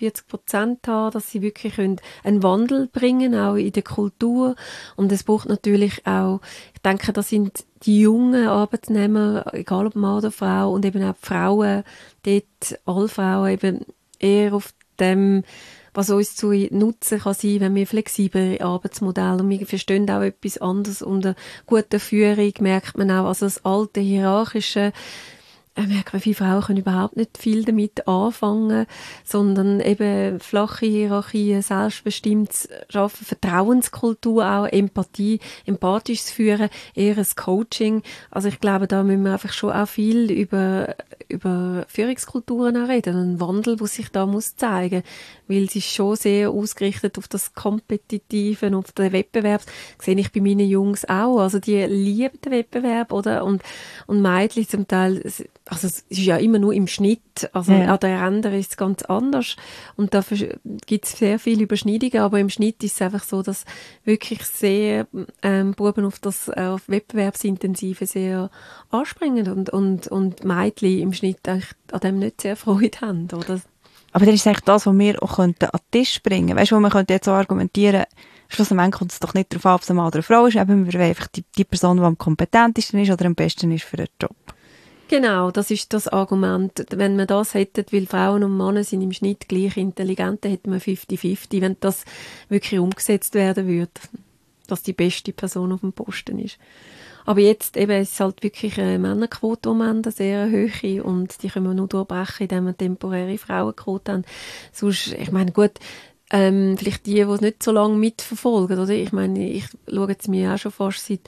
30-40% haben, dass sie wirklich einen Wandel bringen, auch in der Kultur. Und es braucht natürlich auch, ich denke, das sind die jungen Arbeitnehmer, egal ob Mann oder Frau, und eben auch die Frauen, dort alle Frauen eben eher auf dem, was uns zu nutzen kann sein, wenn wir flexiblere Arbeitsmodelle und wir verstehen auch etwas anderes. Unter guter Führung merkt man auch, also das alte hierarchische, merkt man, viele Frauen können überhaupt nicht viel damit anfangen, sondern eben flache Hierarchien, selbstbestimmtes Schaffen, Vertrauenskultur auch, Empathie, empathisches Führen, eher ein Coaching. Also ich glaube, da müssen wir einfach schon auch viel über Führungskulturen auch reden, einen Wandel, der sich da muss zeigen, weil es ist schon sehr ausgerichtet auf das Kompetitive, auf den Wettbewerb. Das sehe ich bei meinen Jungs auch, also die lieben den Wettbewerb, oder? Und Mädchen zum Teil, also es ist ja immer nur im Schnitt, also ja. An der Ränder ist es ganz anders und da gibt es sehr viele Überschneidungen, aber im Schnitt ist es einfach so, dass wirklich sehr Buben auf das auf Wettbewerbsintensive sehr anspringen und Mädchen im Schnitt eigentlich an dem nicht sehr Freude haben, oder? Aber das ist eigentlich das, was wir auch an den Tisch bringen könnten. Weißt du, man könnte jetzt so argumentieren, schlussendlich kommt es doch nicht darauf an, ob es ein Mann oder eine Frau ist, eben wir wollen einfach die Person, die am kompetentesten ist oder am besten ist für den Job. Genau, das ist das Argument. Wenn man das hätte, weil Frauen und Männer sind im Schnitt gleich intelligent, dann hätten wir 50-50, wenn das wirklich umgesetzt werden würde, dass die beste Person auf dem Posten ist. Aber jetzt eben, es ist halt wirklich eine Männerquote, eine sehr hohe, und die können wir nur durchbrechen, indem wir temporäre Frauenquote haben. Sonst, ich meine, gut, vielleicht die es nicht so lange mitverfolgen, oder? Ich meine, ich schaue jetzt mir auch schon fast seit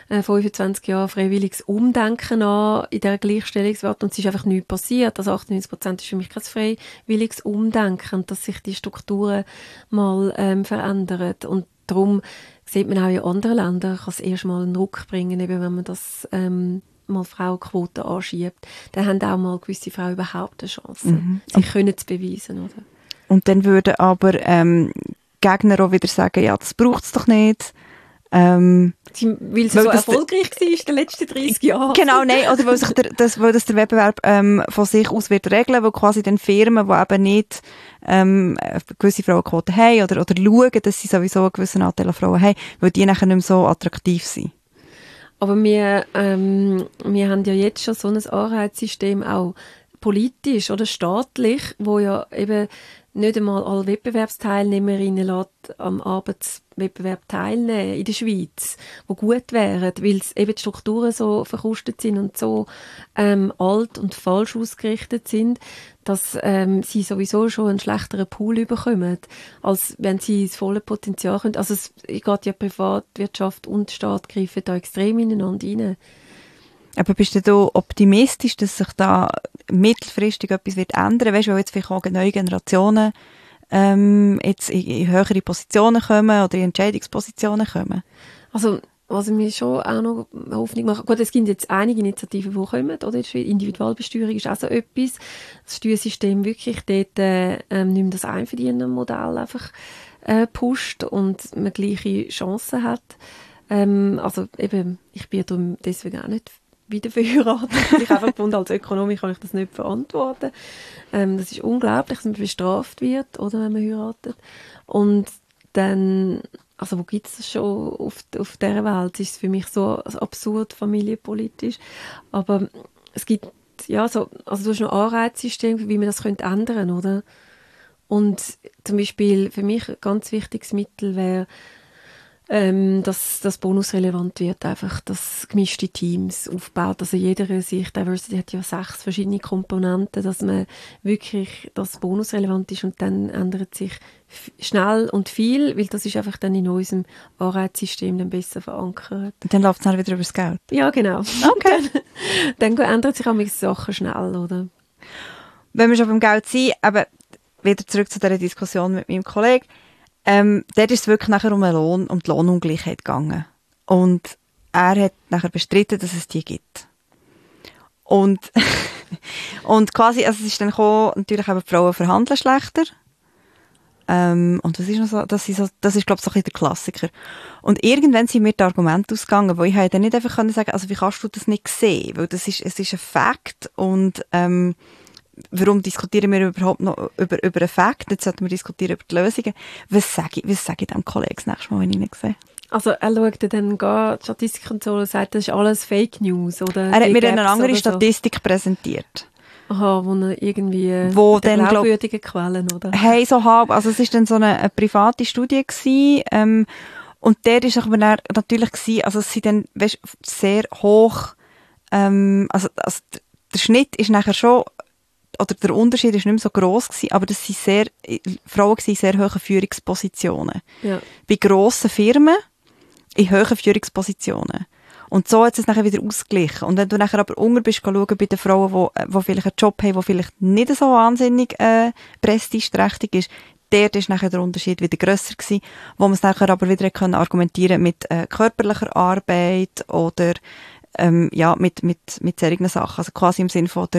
25 Jahren freiwilliges Umdenken an in dieser Gleichstellungswelt, und es ist einfach nichts passiert. Also 98% ist für mich kein freiwilliges Umdenken, dass sich die Strukturen mal verändern. Und darum sieht man auch in anderen Ländern, kann es erst mal einen Ruck bringen, eben wenn man das mal Frauenquote anschiebt. Dann haben auch mal gewisse Frauen überhaupt eine Chance, sich können zu beweisen, oder? Und dann würden aber Gegner auch wieder sagen, ja, das braucht es doch nicht. Weil sie so erfolgreich war in den letzten 30 Jahren. Genau, nein, oder weil das der Wettbewerb von sich aus wird regeln, weil quasi dann Firmen, die eben nicht gewisse Frauenquoten haben oder schauen, dass sie sowieso einen gewissen Anteil an Frauen haben, weil die nachher nicht mehr so attraktiv sind. Aber wir haben ja jetzt schon so ein Anreizsystem auch politisch oder staatlich, wo ja eben nicht einmal alle Wettbewerbsteilnehmerinnen am Arbeitswettbewerb teilnehmen in der Schweiz, die gut wären, weil eben die Strukturen so verkrustet sind und so alt und falsch ausgerichtet sind, dass sie sowieso schon einen schlechteren Pool bekommen, als wenn sie das volle Potenzial können. Also es geht ja Privatwirtschaft und Staat greifen da extrem ineinander rein. Aber bist du optimistisch, dass sich da mittelfristig etwas wird ändern? Weißt du, weil jetzt vielleicht auch neue Generationen jetzt in höhere Positionen kommen oder in Entscheidungspositionen kommen? Also, was mir schon auch noch Hoffnung macht, gut, es gibt jetzt einige Initiativen, die kommen, oder? Individualbesteuerung ist auch so etwas. Das Steuersystem wirklich dort nicht mehr das Einverdienermodell einfach pusht und man gleiche Chancen hat. Also eben, ich bin darum deswegen auch nicht wieder verheiratet. Ich habe einfach gefunden, als Ökonomie kann ich das nicht verantworten. Das ist unglaublich, dass man bestraft wird, oder, wenn man heiratet. Und dann, also wo gibt es das schon auf dieser Welt? Es ist für mich so absurd familienpolitisch. Aber es gibt, ja, so, also du hast noch ein Anreizsystem, wie man das ändern könnte, oder? Und zum Beispiel für mich ein ganz wichtiges Mittel wäre, dass das bonusrelevant wird, einfach, dass gemischte Teams aufbaut. Also jeder Sicht, Diversity hat ja 6 verschiedene Komponenten, dass man wirklich, dass bonusrelevant ist, und dann ändert sich schnell und viel, weil das ist einfach dann in unserem Anreizsystem dann besser verankert. Und dann läuft es dann wieder über das Geld? Ja, genau. Okay. dann ändert sich auch Sachen schnell, oder? Wenn wir schon beim Geld sind, aber wieder zurück zu dieser Diskussion mit meinem Kollegen. Dort ist es wirklich nachher um die Lohnungleichheit gegangen. Und er hat nachher bestritten, dass es die gibt. Und quasi, also es ist dann gekommen, natürlich haben die Frauen verhandeln schlechter. Und was ist noch so? Das ist, glaube ich, so ein bisschen der Klassiker. Und irgendwann sind mir die Argumente ausgegangen, wo ich dann nicht einfach sagen konnte, also wie kannst du das nicht sehen? Weil es ist ein Fakt und warum diskutieren wir überhaupt noch über einen Fakt? Jetzt sollten wir diskutieren über die Lösungen. Was sage ich dem Kollegen das nächste Mal, wenn ich ihn sehe? Also er schaut dann gar die Statistik und so und sagt, das ist alles Fake News, oder? Er hat mir dann eine andere Statistik präsentiert. Aha, wo er irgendwie dann glaubwürdige Quellen, oder? Hey, so halb. Also es ist dann so eine private Studie gewesen, und der ist aber dann natürlich gewesen, also es sind dann, weißt, sehr hoch, also der Schnitt ist nachher schon, oder der Unterschied ist nicht mehr so gross gewesen, aber das sind Frauen in sehr hohen Führungspositionen. Ja. Bei grossen Firmen in hohen Führungspositionen. Und so hat es nachher wieder ausgeglichen. Und wenn du nachher aber unten bist, schauen bei den Frauen, die vielleicht einen Job haben, der vielleicht nicht so wahnsinnig prestigeträchtig ist, dort ist nachher der Unterschied wieder grösser gewesen, wo man es nachher aber wieder argumentieren mit körperlicher Arbeit oder mit solchen Sachen. Also quasi im Sinne von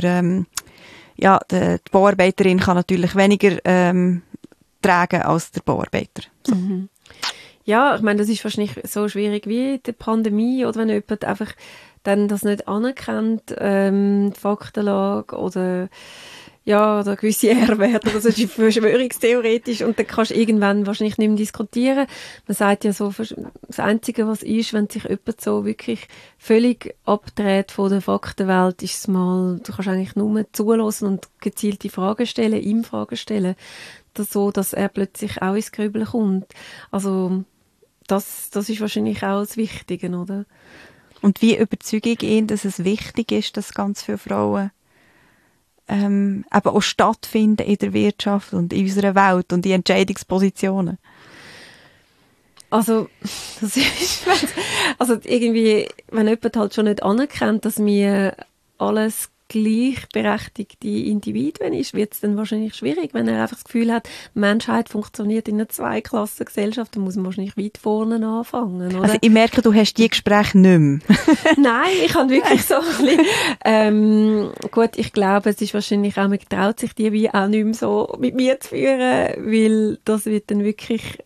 die Bauarbeiterin kann natürlich weniger tragen als der Bauarbeiter. So. Mhm. Ja, ich meine, das ist wahrscheinlich so schwierig wie die Pandemie oder wenn jemand einfach dann das nicht anerkennt, die Faktenlage oder gewisse R-Werte oder so, das ist verschwörungstheoretisch und dann kannst du irgendwann wahrscheinlich nicht mehr diskutieren. Man sagt ja so, das Einzige, was ist, wenn sich jemand so wirklich völlig abdreht von der Faktenwelt, ist es mal, du kannst eigentlich nur zulassen und gezielte Fragen stellen, ihm Fragen stellen, so, dass er plötzlich auch ins Grübeln kommt. Also, das ist wahrscheinlich auch das Wichtige, oder? Und wie überzeuge ich ihn, dass es wichtig ist, dass ganz viele Frauen eben auch stattfinden in der Wirtschaft und in unserer Welt und in Entscheidungspositionen? Also, das ist, also irgendwie, wenn jemand halt schon nicht anerkennt, dass wir alles gleichberechtigte Individuen ist, wird es dann wahrscheinlich schwierig, wenn er einfach das Gefühl hat, die Menschheit funktioniert in einer Zweiklassengesellschaft, dann muss man wahrscheinlich weit vorne anfangen, oder? Also ich merke, du hast die Gespräche nicht mehr. Nein, ich habe wirklich so ein bisschen, gut, ich glaube, es ist wahrscheinlich auch, man traut sich die wie auch nicht mehr so mit mir zu führen, weil das wird dann wirklich,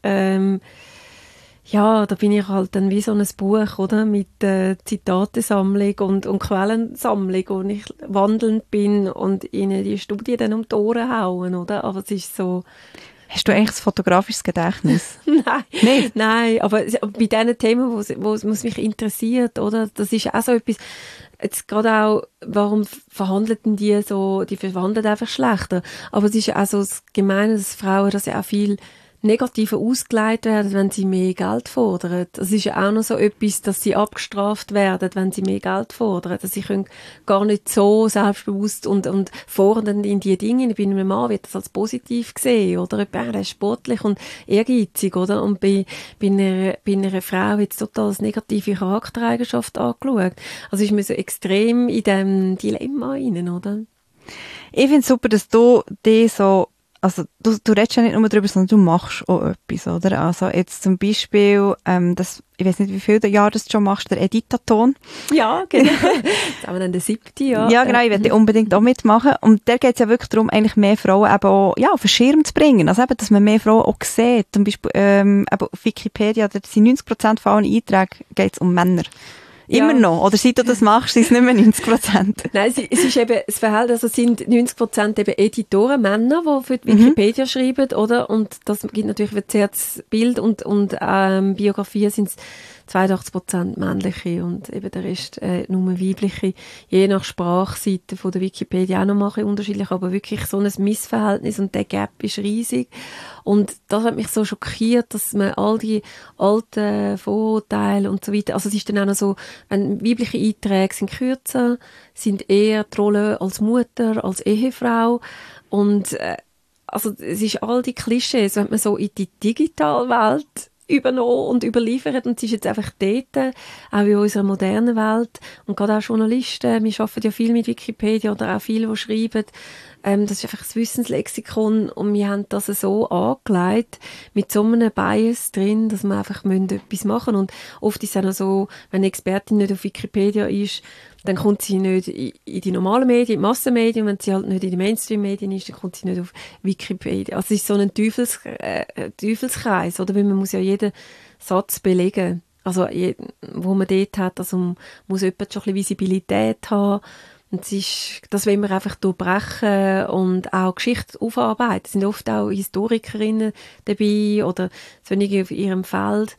da bin ich halt dann wie so ein Buch, oder? Mit Zitatensammlung und Quellensammlung, wo ich wandelnd bin und ihnen die Studie dann um die Ohren hauen, oder? Aber es ist so... Hast du eigentlich ein fotografisches Gedächtnis? Nein. Nicht? Nein, aber bei diesen Themen, wo es mich interessiert, oder? Das ist auch so etwas... Jetzt gerade auch, warum verhandelten die so... Die verhandeln einfach schlechter. Aber es ist ja auch so das Gemeine, dass Frauen das ja auch viel... negativer ausgelegt werden, wenn sie mehr Geld fordern. Das ist ja auch noch so etwas, dass sie abgestraft werden, wenn sie mehr Geld fordern. Sie können gar nicht so selbstbewusst und fordernd in die Dinge. Bei einem Mann wird das als positiv gesehen, oder? Der ist sportlich und ehrgeizig, oder? Und bei einer Frau wird es total als negative Charaktereigenschaft angeschaut. Also ist man so extrem in diesem Dilemma rein, oder? Ich finde es super, dass du dich so also du redest ja nicht nur darüber, sondern du machst auch etwas, oder? Also jetzt zum Beispiel, ich weiß nicht, wie viele Jahre du schon machst, der Editaton. Ja, genau. Jetzt haben wir dann den 7. Jahr. Ja, genau, ich werde unbedingt auch mitmachen. Und da geht es ja wirklich darum, eigentlich mehr Frauen eben auch, auf den Schirm zu bringen. Also eben, dass man mehr Frauen auch sieht. Zum Beispiel eben auf Wikipedia, da sind 90% von allen Einträgen geht es um Männer. Immer noch? Oder seit du das machst, sind es nicht mehr 90%? Nein, es ist eben das Verhältnis, also es sind 90% eben Editoren, Männer, die für die Wikipedia schreiben, oder? Und das gibt natürlich ein das Bild und Biografien sind es 82% männliche und eben der Rest nur weibliche. Je nach Sprachseite von der Wikipedia auch noch mal unterschiedlich, aber wirklich so ein Missverhältnis und der Gap ist riesig. Und das hat mich so schockiert, dass man all die alten Vorurteile und so weiter, also es ist dann auch noch so, wenn weibliche Einträge sind kürzer, sind eher die Rolle als Mutter, als Ehefrau und also es ist all die Klischees, wenn man so in die Digitalwelt übernommen und überliefert und sie ist jetzt einfach dort, auch in unserer modernen Welt und gerade auch Journalisten, wir arbeiten ja viel mit Wikipedia oder auch viele, die schreiben, Das ist einfach das Wissenslexikon und wir haben das so angelegt, mit so einem Bias drin, dass wir einfach etwas machen müssen. Und oft ist es auch so, wenn eine Expertin nicht auf Wikipedia ist, dann kommt sie nicht in die normalen Medien, in die Massenmedien. Wenn sie halt nicht in den Mainstream-Medien ist, dann kommt sie nicht auf Wikipedia. Also es ist so ein Teufelskreis, oder? Weil man muss ja jeden Satz belegen. Also, wo man dort hat, also muss jemand schon ein bisschen Visibilität haben. Und das wollen wir einfach durchbrechen und auch Geschichte aufarbeiten. Es sind oft auch Historikerinnen dabei oder solche auf ihrem Feld,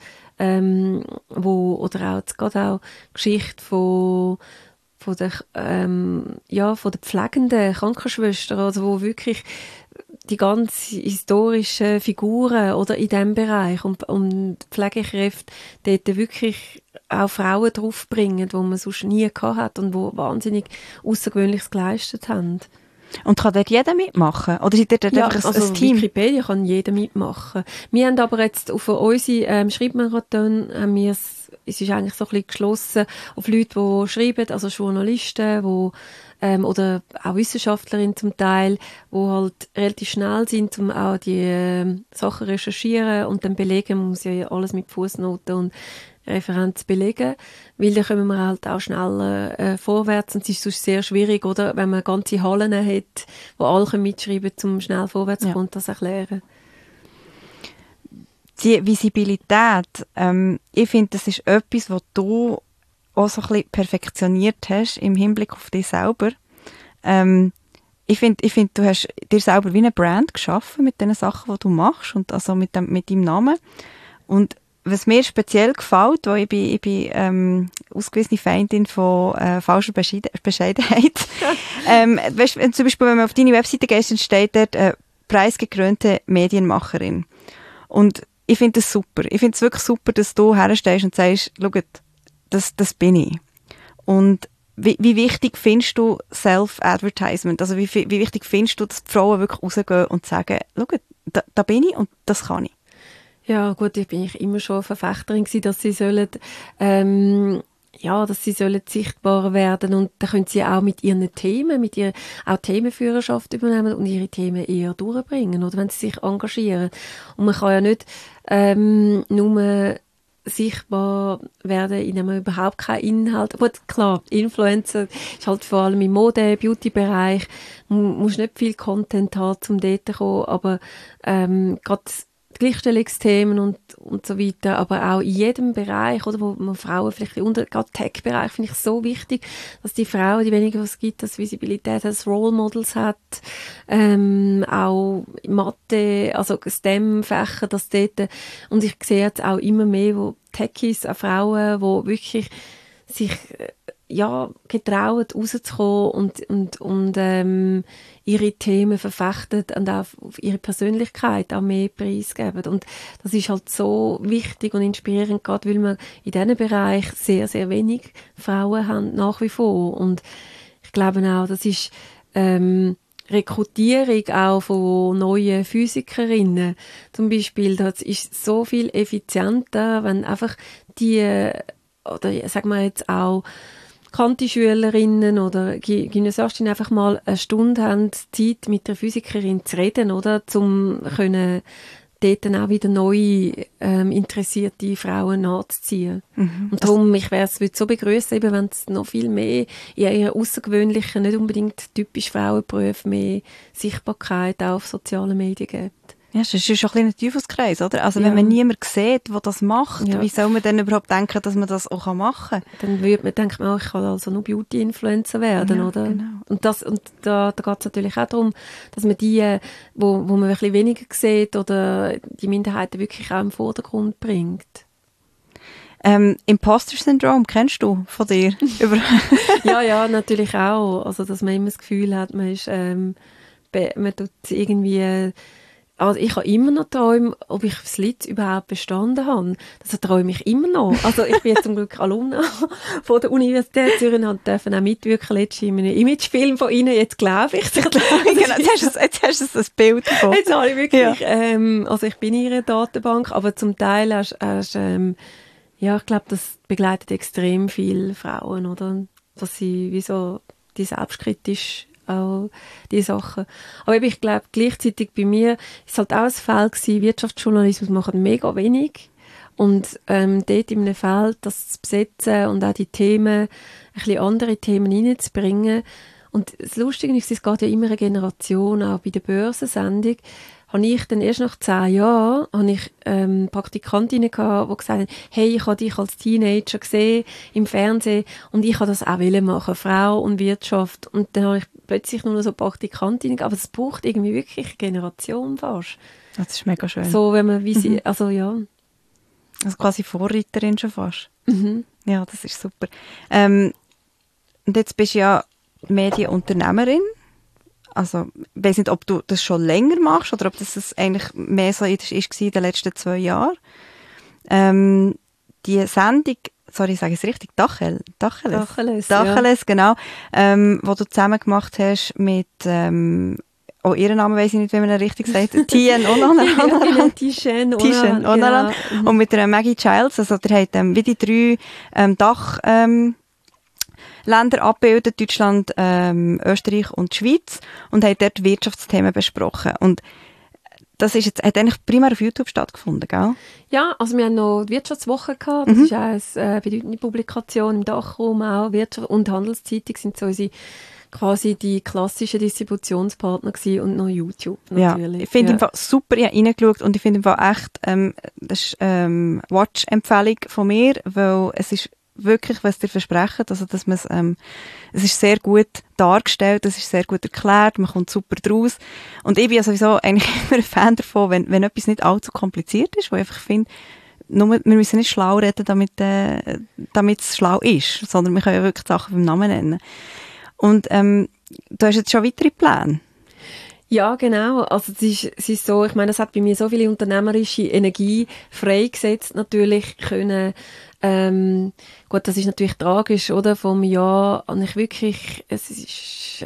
oder auch, gerade auch Geschichte von der pflegenden Krankenschwester, also wo wirklich die ganz historischen Figuren oder in diesem Bereich und Pflegekräfte dort wirklich auch Frauen draufbringen, die man sonst nie gehabt hat und die wahnsinnig Außergewöhnliches geleistet haben. Und kann dort jeder mitmachen? Oder seid ihr dort einfach ein Team? Wikipedia kann jeder mitmachen. Wir haben aber jetzt auf unsere Schreibmarathon es ist eigentlich so ein bisschen geschlossen auf Leute, die schreiben, also Journalisten, oder auch Wissenschaftlerinnen zum Teil, die halt relativ schnell sind, um auch die Sachen recherchieren und dann belegen. Man muss ja alles mit Fußnoten und Referenz belegen, weil dann kommen wir halt auch schneller vorwärts und es ist sonst sehr schwierig, oder, wenn man ganze Hallen hat, wo alle mitschreiben können, um schnell vorwärts zu kommen und das erklären. Die Visibilität, ich finde, das ist etwas, was du auch so ein bisschen perfektioniert hast im Hinblick auf dich selber. Ich finde, du hast dir selber wie eine Brand geschaffen mit den Sachen, die du machst und also mit deinem Namen. Und was mir speziell gefällt, weil ich bin ausgewiesene Feindin von falscher Bescheidenheit. Weißt, zum Beispiel, wenn man auf deine Webseite geht, dann steht dort preisgekrönte Medienmacherin. Und ich finde das super. Ich finde es wirklich super, dass du herstehst und sagst, schau, das bin ich. Und wie wichtig findest du Self-Advertisement? Also wie wichtig findest du, dass die Frauen wirklich rausgehen und sagen, schau, da bin ich und das kann ich? Ja, gut, ich bin immer schon Verfechterin gewesen, dass sie sollen, sichtbar werden und dann können sie auch mit ihren Themen, auch Themenführerschaft übernehmen und ihre Themen eher durchbringen, oder wenn sie sich engagieren. Und man kann ja nicht nur sichtbar werden, indem man überhaupt keinen Inhalt. Gut, klar, Influencer ist halt vor allem im Mode-, Beauty-Bereich. Man muss nicht viel Content haben, um dort zu kommen, aber gerade Gleichstellungsthemen und so weiter, aber auch in jedem Bereich, oder, wo man Frauen vielleicht gerade Tech-Bereich finde ich so wichtig, dass die Frauen, die weniger was gibt, dass Visibilität, dass Role Models hat, auch Mathe, also STEM-Fächer, dass dort, und ich sehe jetzt auch immer mehr, wo Techies, auch Frauen, wo wirklich sich getrauen, rauszukommen und ihre Themen verfechten und auch auf ihre Persönlichkeit auch mehr Preis geben. Und das ist halt so wichtig und inspirierend, gerade weil wir in diesem Bereich sehr, sehr wenig Frauen haben, nach wie vor. Und ich glaube auch, das ist Rekrutierung auch von neuen Physikerinnen. Zum Beispiel, das ist so viel effizienter, wenn einfach oder sagen wir jetzt auch Kanti-Schülerinnen oder Gymnasiastinnen einfach mal eine Stunde haben Zeit, mit der Physikerin zu reden, oder, um dort dann auch wieder neue interessierte Frauen nachzuziehen. Mhm. Und darum, ich würde es so begrüßen, wenn es noch viel mehr in ihren außergewöhnlichen, nicht unbedingt typisch Frauenberufen mehr Sichtbarkeit auch auf sozialen Medien gibt. Ja, das ist schon ein Teufelskreis, oder? Also wenn man niemanden sieht, der das macht, wie soll man dann überhaupt denken, dass man das auch machen kann? Dann denkt man, ich kann also nur Beauty-Influencer werden, oder? Genau. Und da geht es natürlich auch darum, dass man die, wo man ein bisschen weniger sieht, oder die Minderheiten wirklich auch im Vordergrund bringt. Imposter-Syndrom, kennst du von dir? ja, natürlich auch. Also, dass man immer das Gefühl hat, man tut irgendwie. Also ich habe immer noch Träume, ob ich das Lied überhaupt bestanden habe. Das träume ich immer noch. Also ich bin jetzt zum Glück Alumna von der Universität Zürich und durfte auch mitwirken letztens in einem Imagefilm von Ihnen. Jetzt glaube ich. Genau, jetzt hast du das Bild davon. Jetzt habe ich wirklich, also ich bin in Ihrer Datenbank, aber zum Teil ich glaube, das begleitet extrem viele Frauen, oder? Dass sie wie so die selbstkritisch auch die Sachen. Aber eben, ich glaube, gleichzeitig bei mir ist halt auch ein Feld gewesen, Wirtschaftsjournalismus macht mega wenig. Und dort in einem Feld das zu besetzen und auch die Themen, ein bisschen andere Themen reinzubringen. Und das Lustige ist, es geht ja immer eine Generation, auch bei der Börsensendung, habe ich dann erst nach 10 Jahren Praktikantinnen gehabt, die gesagt haben, hey, ich habe dich als Teenager gesehen im Fernsehen und ich wollte das auch machen, Frau und Wirtschaft. Und dann habe ich plötzlich nur noch so Praktikantinnen, aber es braucht irgendwie wirklich eine Generation fast. Das ist mega schön. So, wenn man wie sie, also ja. Also quasi Vorreiterin schon fast. Mhm. Ja, das ist super. Und jetzt bist du ja Medienunternehmerin. Also, ich weiss nicht, ob du das schon länger machst oder ob das eigentlich mehr so ist in den letzten 2 Jahren. Die Sendung, sorry, ich sage es richtig, Tacheles, ja. genau, wo du zusammen gemacht hast mit, ihren Namen weiss ich nicht, wie man ihn richtig sagt, Tien Onaran. Tishen Onaran. Und mit der Maggie Childs, also der hat wie die 3 Dach, Länder abgebildet, Deutschland, Österreich und die Schweiz, und hat dort Wirtschaftsthemen besprochen. Und das ist jetzt, hat eigentlich primär auf YouTube stattgefunden, gell? Ja, also wir haben noch die Wirtschaftswoche gehabt, das ist auch eine bedeutende Publikation im Dachraum auch. Wirtschaft und Handelszeitung sind so unsere quasi die klassischen Distributionspartner gewesen und noch YouTube natürlich. Ja, ich finde im Fall super, ich habe reingeschaut und ich finde im Fall echt, das ist Watch-Empfehlung von mir, weil es ist wirklich, was dir versprechen, also dass man es ist sehr gut dargestellt, es ist sehr gut erklärt, man kommt super draus. Und ich bin ja sowieso eigentlich immer ein Fan davon, wenn etwas nicht allzu kompliziert ist, wo ich einfach finde, wir müssen nicht schlau reden, damit es schlau ist, sondern wir können ja wirklich Sachen beim Namen nennen. Und du hast jetzt schon weitere Pläne? Ja, genau. Also es ist so, ich meine, es hat bei mir so viele unternehmerische Energie freigesetzt natürlich können. Gut, das ist natürlich tragisch, oder? Vom Jahr habe ich wirklich, es ist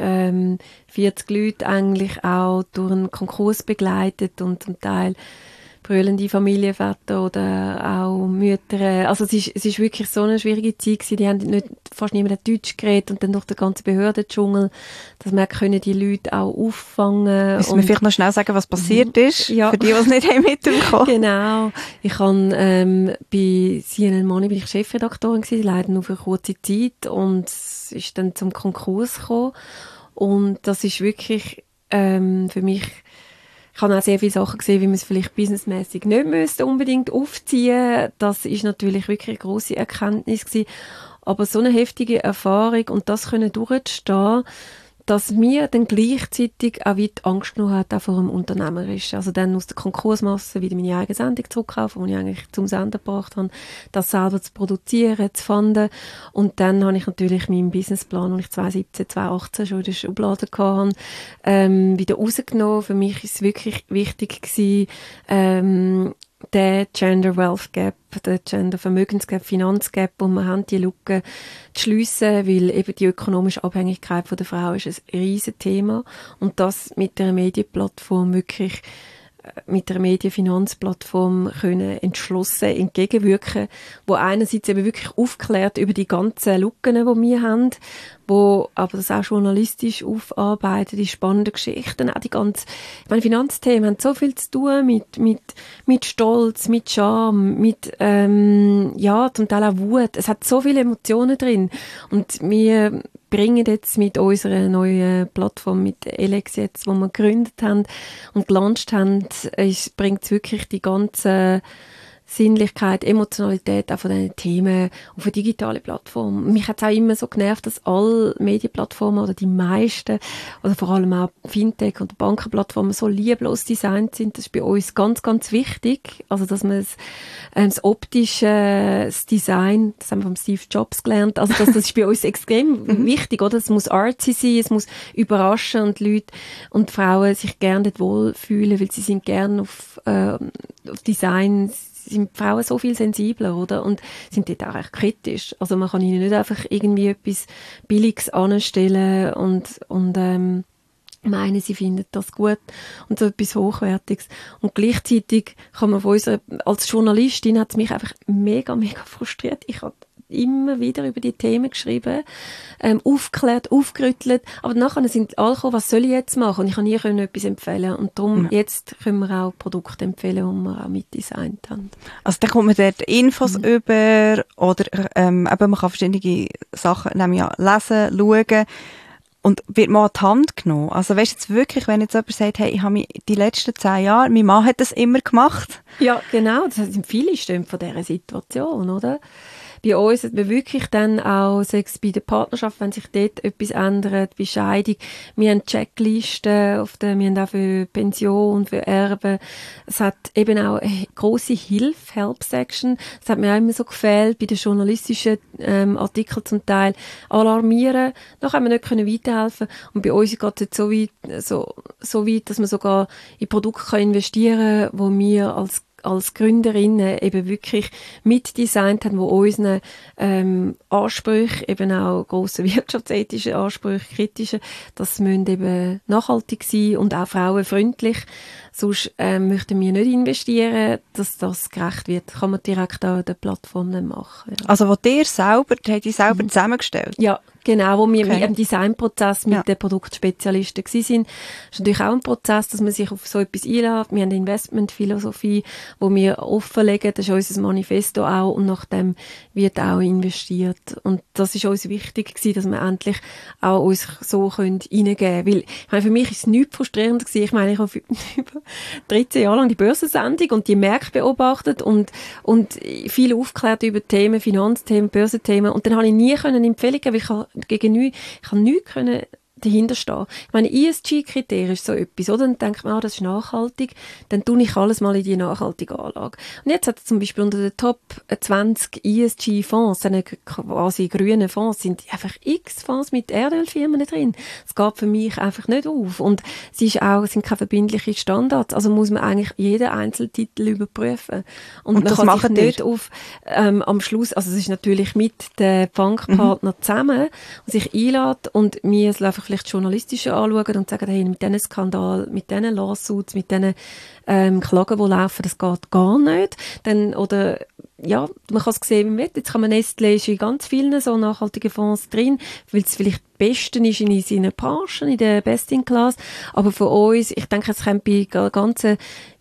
40 Leute eigentlich auch durch einen Konkurs begleitet und zum Teil brüllende Familienväter oder auch Mütter. Also es ist wirklich so eine schwierige Zeit gewesen. Die haben fast niemand Deutsch geredet und dann durch den ganzen Behördendschungel, dass wir können die Leute auch auffangen. Müssen wir vielleicht noch schnell sagen, was passiert ist, ja. Für die es nicht mitbekommen. Genau. Ich habe bei CNN Money bin ich Chefredaktorin gewesen, leider nur für eine kurze Zeit, und es ist dann zum Konkurs gekommen. Und das ist wirklich für mich. Ich habe auch sehr viele Sachen gesehen, wie man es vielleicht businessmäßig nicht müsste unbedingt aufziehen. Das ist natürlich wirklich eine grosse Erkenntnis gewesen. Aber so eine heftige Erfahrung und das können durchstehen, dass mir dann gleichzeitig auch weit Angst genommen hat, auch vor dem Unternehmerischen. Also dann aus der Konkursmasse wieder meine eigene Sendung zurückkaufen, die ich eigentlich zum Sender gebracht habe, das selber zu produzieren, zu fanden. Und dann habe ich natürlich meinen Businessplan, den ich 2017, 2018 schon in der Schublade hatte, wieder rausgenommen. Für mich ist es wirklich wichtig gewesen, der Gender Wealth Gap, der Gender Vermögensgap, Finanzgap, wo wir haben, die Lücke zu schliessen, weil eben die ökonomische Abhängigkeit von der Frau ist ein riesen Thema, und das mit der Medienplattform wirklich, mit der Medienfinanzplattform können entschlossen entgegenwirken, wo einerseits eben wirklich aufklärt über die ganzen Lücken, die wir haben, wo aber das auch journalistisch aufarbeitet, die spannenden Geschichten, auch die ganzen, ich meine, Finanzthemen haben so viel zu tun mit Stolz, mit Scham, mit, ja, zum Teil auch Wut. Es hat so viele Emotionen drin, und wir bringen jetzt mit unserer neuen Plattform, mit Elex jetzt, wo wir gegründet haben und gelauncht haben, bringt es wirklich die ganze Sinnlichkeit, Emotionalität auch von diesen Themen auf eine digitale Plattform. Mich hat es auch immer so genervt, dass alle Medienplattformen oder die meisten oder vor allem auch Fintech- und Bankenplattformen so lieblos designt sind. Das ist bei uns ganz, ganz wichtig. Also, dass man das optische, das Design, das haben wir von Steve Jobs gelernt, also das ist bei uns extrem wichtig, oder? Es muss artsy sein, es muss überraschen und die Leute und die Frauen sich gerne dort wohlfühlen, weil sie sind gerne auf Design, sind Frauen so viel sensibler, oder? Und sind dort auch recht kritisch. Also man kann ihnen nicht einfach irgendwie etwas Billiges anstellen und meinen, sie finden das gut und so etwas Hochwertiges. Und gleichzeitig kann man von uns, als Journalistin hat es mich einfach mega, mega frustriert. immer wieder über die Themen geschrieben, aufgeklärt, aufgerüttelt, aber nachher sind alle gekommen, was soll ich jetzt machen? Und ich kann nie etwas empfehlen. Und darum, jetzt können wir auch Produkte empfehlen, die wir auch mitdesignt haben. Also dann kommt man dort Infos über oder eben, man kann verschiedene Sachen nämlich lesen, schauen und wird mal an die Hand genommen. Also weißt du jetzt wirklich, wenn jetzt jemand sagt, hey, ich habe mich die letzten 10 Jahre, mein Mann hat das immer gemacht. Ja, genau, das sind viele Stimmen von dieser Situation, oder? Bei uns hat man wirklich dann auch, sei es bei der Partnerschaft, wenn sich dort etwas ändert, bei Scheidung, wir haben Checklisten, wir haben auch für Pension, für Erben. Es hat eben auch eine grosse Hilfe, Help-Section. Das hat mir auch immer so gefällt, bei den journalistischen Artikeln zum Teil. Alarmieren, noch haben wir nicht weiterhelfen können. Und bei uns geht es jetzt so weit, dass man sogar in Produkte investieren kann, wo wir als Gründerinnen eben wirklich mitdesignt haben, wo unseren Ansprüche, eben auch grossen wirtschaftsethische Ansprüche, kritische, das müssen eben nachhaltig sein und auch frauenfreundlich. Sonst möchten wir nicht investieren, dass das gerecht wird. Kann man direkt auch an der Plattform dann machen. Ja. Also wo ihr selber, habt ihr selber zusammengestellt? Ja, genau, wo wir im Designprozess mit den Produktspezialisten waren. Das ist natürlich auch ein Prozess, dass man sich auf so etwas einlässt. Wir haben eine Investmentphilosophie, wo wir offenlegen, das ist unser Manifesto auch, und nach dem wird auch investiert. Und das ist uns wichtig gewesen, dass wir endlich auch uns so reingeben können. Weil, ich meine, für mich ist es nichts frustrierend gewesen. Ich meine, ich habe über 13 Jahre lang die Börsensendung und die Märkte beobachtet und viel aufgeklärt über Themen, Finanzthemen, Börsenthemen. Und dann habe ich nie Empfehlungen geben, weil ich kann nichts dahinter stehen. Ich meine, ESG-Kriterien ist so etwas, oder? Dann denkt man, das ist nachhaltig, dann tue ich alles mal in die nachhaltige Anlage. Und jetzt hat es zum Beispiel unter den Top 20 ESG-Fonds, quasi grünen Fonds, sind einfach x Fonds mit Erdölfirmen drin. Das geht für mich einfach nicht auf. Und es sind keine verbindlichen Standards, also muss man eigentlich jeden Einzeltitel überprüfen. Und man das kann sich macht nicht auf am Schluss, also es ist natürlich mit den Bankpartnern zusammen, die sich einlädt und wir es einfach vielleicht journalistisch anschauen und sagen, hey, mit diesen Skandal, mit diesen Lawsuits, mit diesen Klagen, die laufen, das geht gar nicht. Dann, oder, ja, man kann es sehen, wie man will. Jetzt kann man Nestlé ist in ganz vielen so nachhaltigen Fonds drin, weil es vielleicht das Beste ist in seinen Branchen, in der Best-in-Class. Aber für uns, ich denke, es kommt bei der ganzen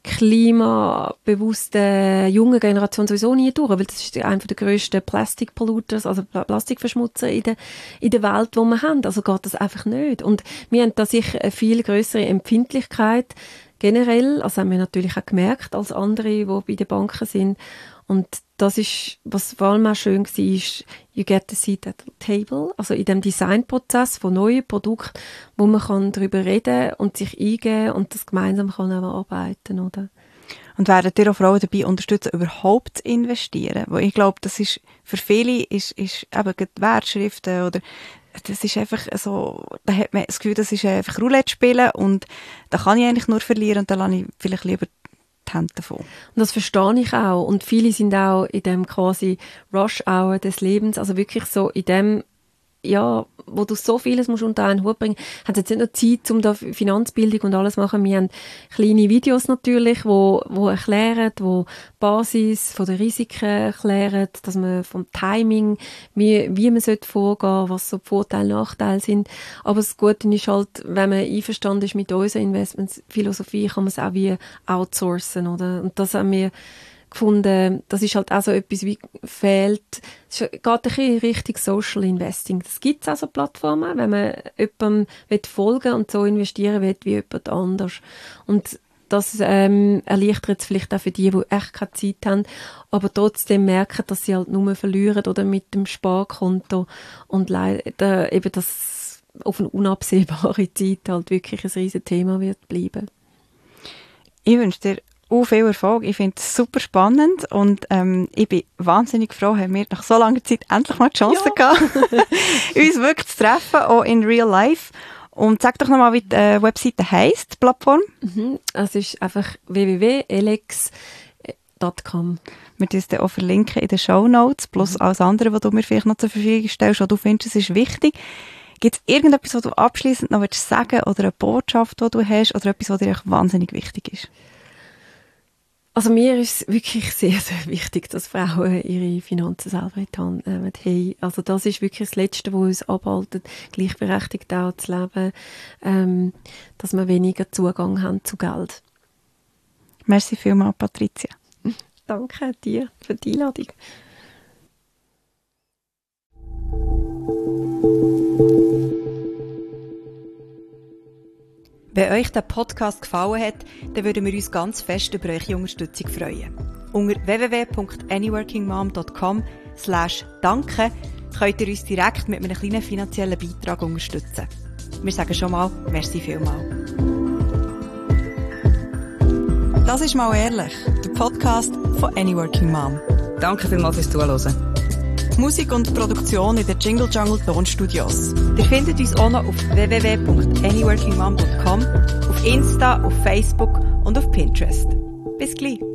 klimabewussten jungen Generation sowieso nie durch, weil das ist einer der grössten Plastic Polluters, also Plastikverschmutzer in der Welt, die wir haben. Also geht das einfach nicht. Und wir haben da sicher eine viel grössere Empfindlichkeit generell, also haben wir natürlich auch gemerkt als andere, die bei den Banken sind. Und das ist, was vor allem auch schön war, ist, you get to seat at the table, also in dem Designprozess von neuen Produkten, wo man kann darüber reden und sich eingeben und das gemeinsam kann auch arbeiten, oder? Und werdet ihr auch Frauen dabei unterstützen, überhaupt zu investieren? Weil ich glaube, das ist, für viele ist eben die Wertschriften oder das ist einfach so, da hat man das Gefühl, das ist einfach Roulette spielen und da kann ich eigentlich nur verlieren und da lasse ich vielleicht lieber die Hände davon. Und das verstehe ich auch. Und viele sind auch in dem quasi Rush-Hour des Lebens, also wirklich so in dem, ja, wo du so vieles musst unter einen Hut bringen, haben sie jetzt nicht noch Zeit, um da Finanzbildung und alles zu machen. Wir haben kleine Videos natürlich, wo erklären, wo die Basis von den Risiken erklären, dass man vom Timing, wie man vorgehen sollte, was so die Vorteile, Nachteile sind. Aber das Gute ist halt, wenn man einverstanden ist mit unserer Investmentphilosophie, kann man es auch wie outsourcen, oder? Und das haben wir gefunden, das ist halt auch so etwas, wie fehlt. Es geht ein bisschen in Richtung Social Investing. Das gibt es auch so Plattformen, wenn man jemandem folgen und so investieren will wie jemand anders. Und das erleichtert es vielleicht auch für die echt keine Zeit haben, aber trotzdem merken, dass sie halt nur verlieren oder mit dem Sparkonto und leider eben das auf eine unabsehbare Zeit halt wirklich ein riesen Thema wird bleiben. Ich wünsche dir viel Erfolg. Ich finde es super spannend und ich bin wahnsinnig froh, haben wir nach so langer Zeit endlich mal die Chance gehabt, uns wirklich zu treffen, auch in real life. Und sag doch nochmal, wie die Webseite heisst, die Plattform. Es ist einfach www.elex.com. Wir das dann auch verlinken in den Shownotes, plus alles andere, was du mir vielleicht noch zur Verfügung stellst, was du findest, es ist wichtig. Gibt es irgendetwas, was du abschliessend noch sagen willst, oder eine Botschaft, die du hast, oder etwas, was dir wahnsinnig wichtig ist? Also mir ist es wirklich sehr, sehr wichtig, dass Frauen ihre Finanzen selber in die Hand nehmen. Hey, also das ist wirklich das Letzte, was uns abhaltet, gleichberechtigt auch zu leben, dass wir weniger Zugang haben zu Geld. Merci vielmals, Patricia. Danke dir für die Einladung. Wenn euch der Podcast gefallen hat, dann würden wir uns ganz fest über eure Unterstützung freuen. Unter www.anyworkingmom.com/danke könnt ihr uns direkt mit einem kleinen finanziellen Beitrag unterstützen. Wir sagen schon mal, merci vielmals. Das ist «Mal ehrlich», der Podcast von Anyworking Mom. Danke vielmals fürs Zuhören. Musik und Produktion in den Jingle Jungle Tonstudios. Ihr findet uns auch noch auf www.anyworkingmom.com, auf Insta, auf Facebook und auf Pinterest. Bis gleich!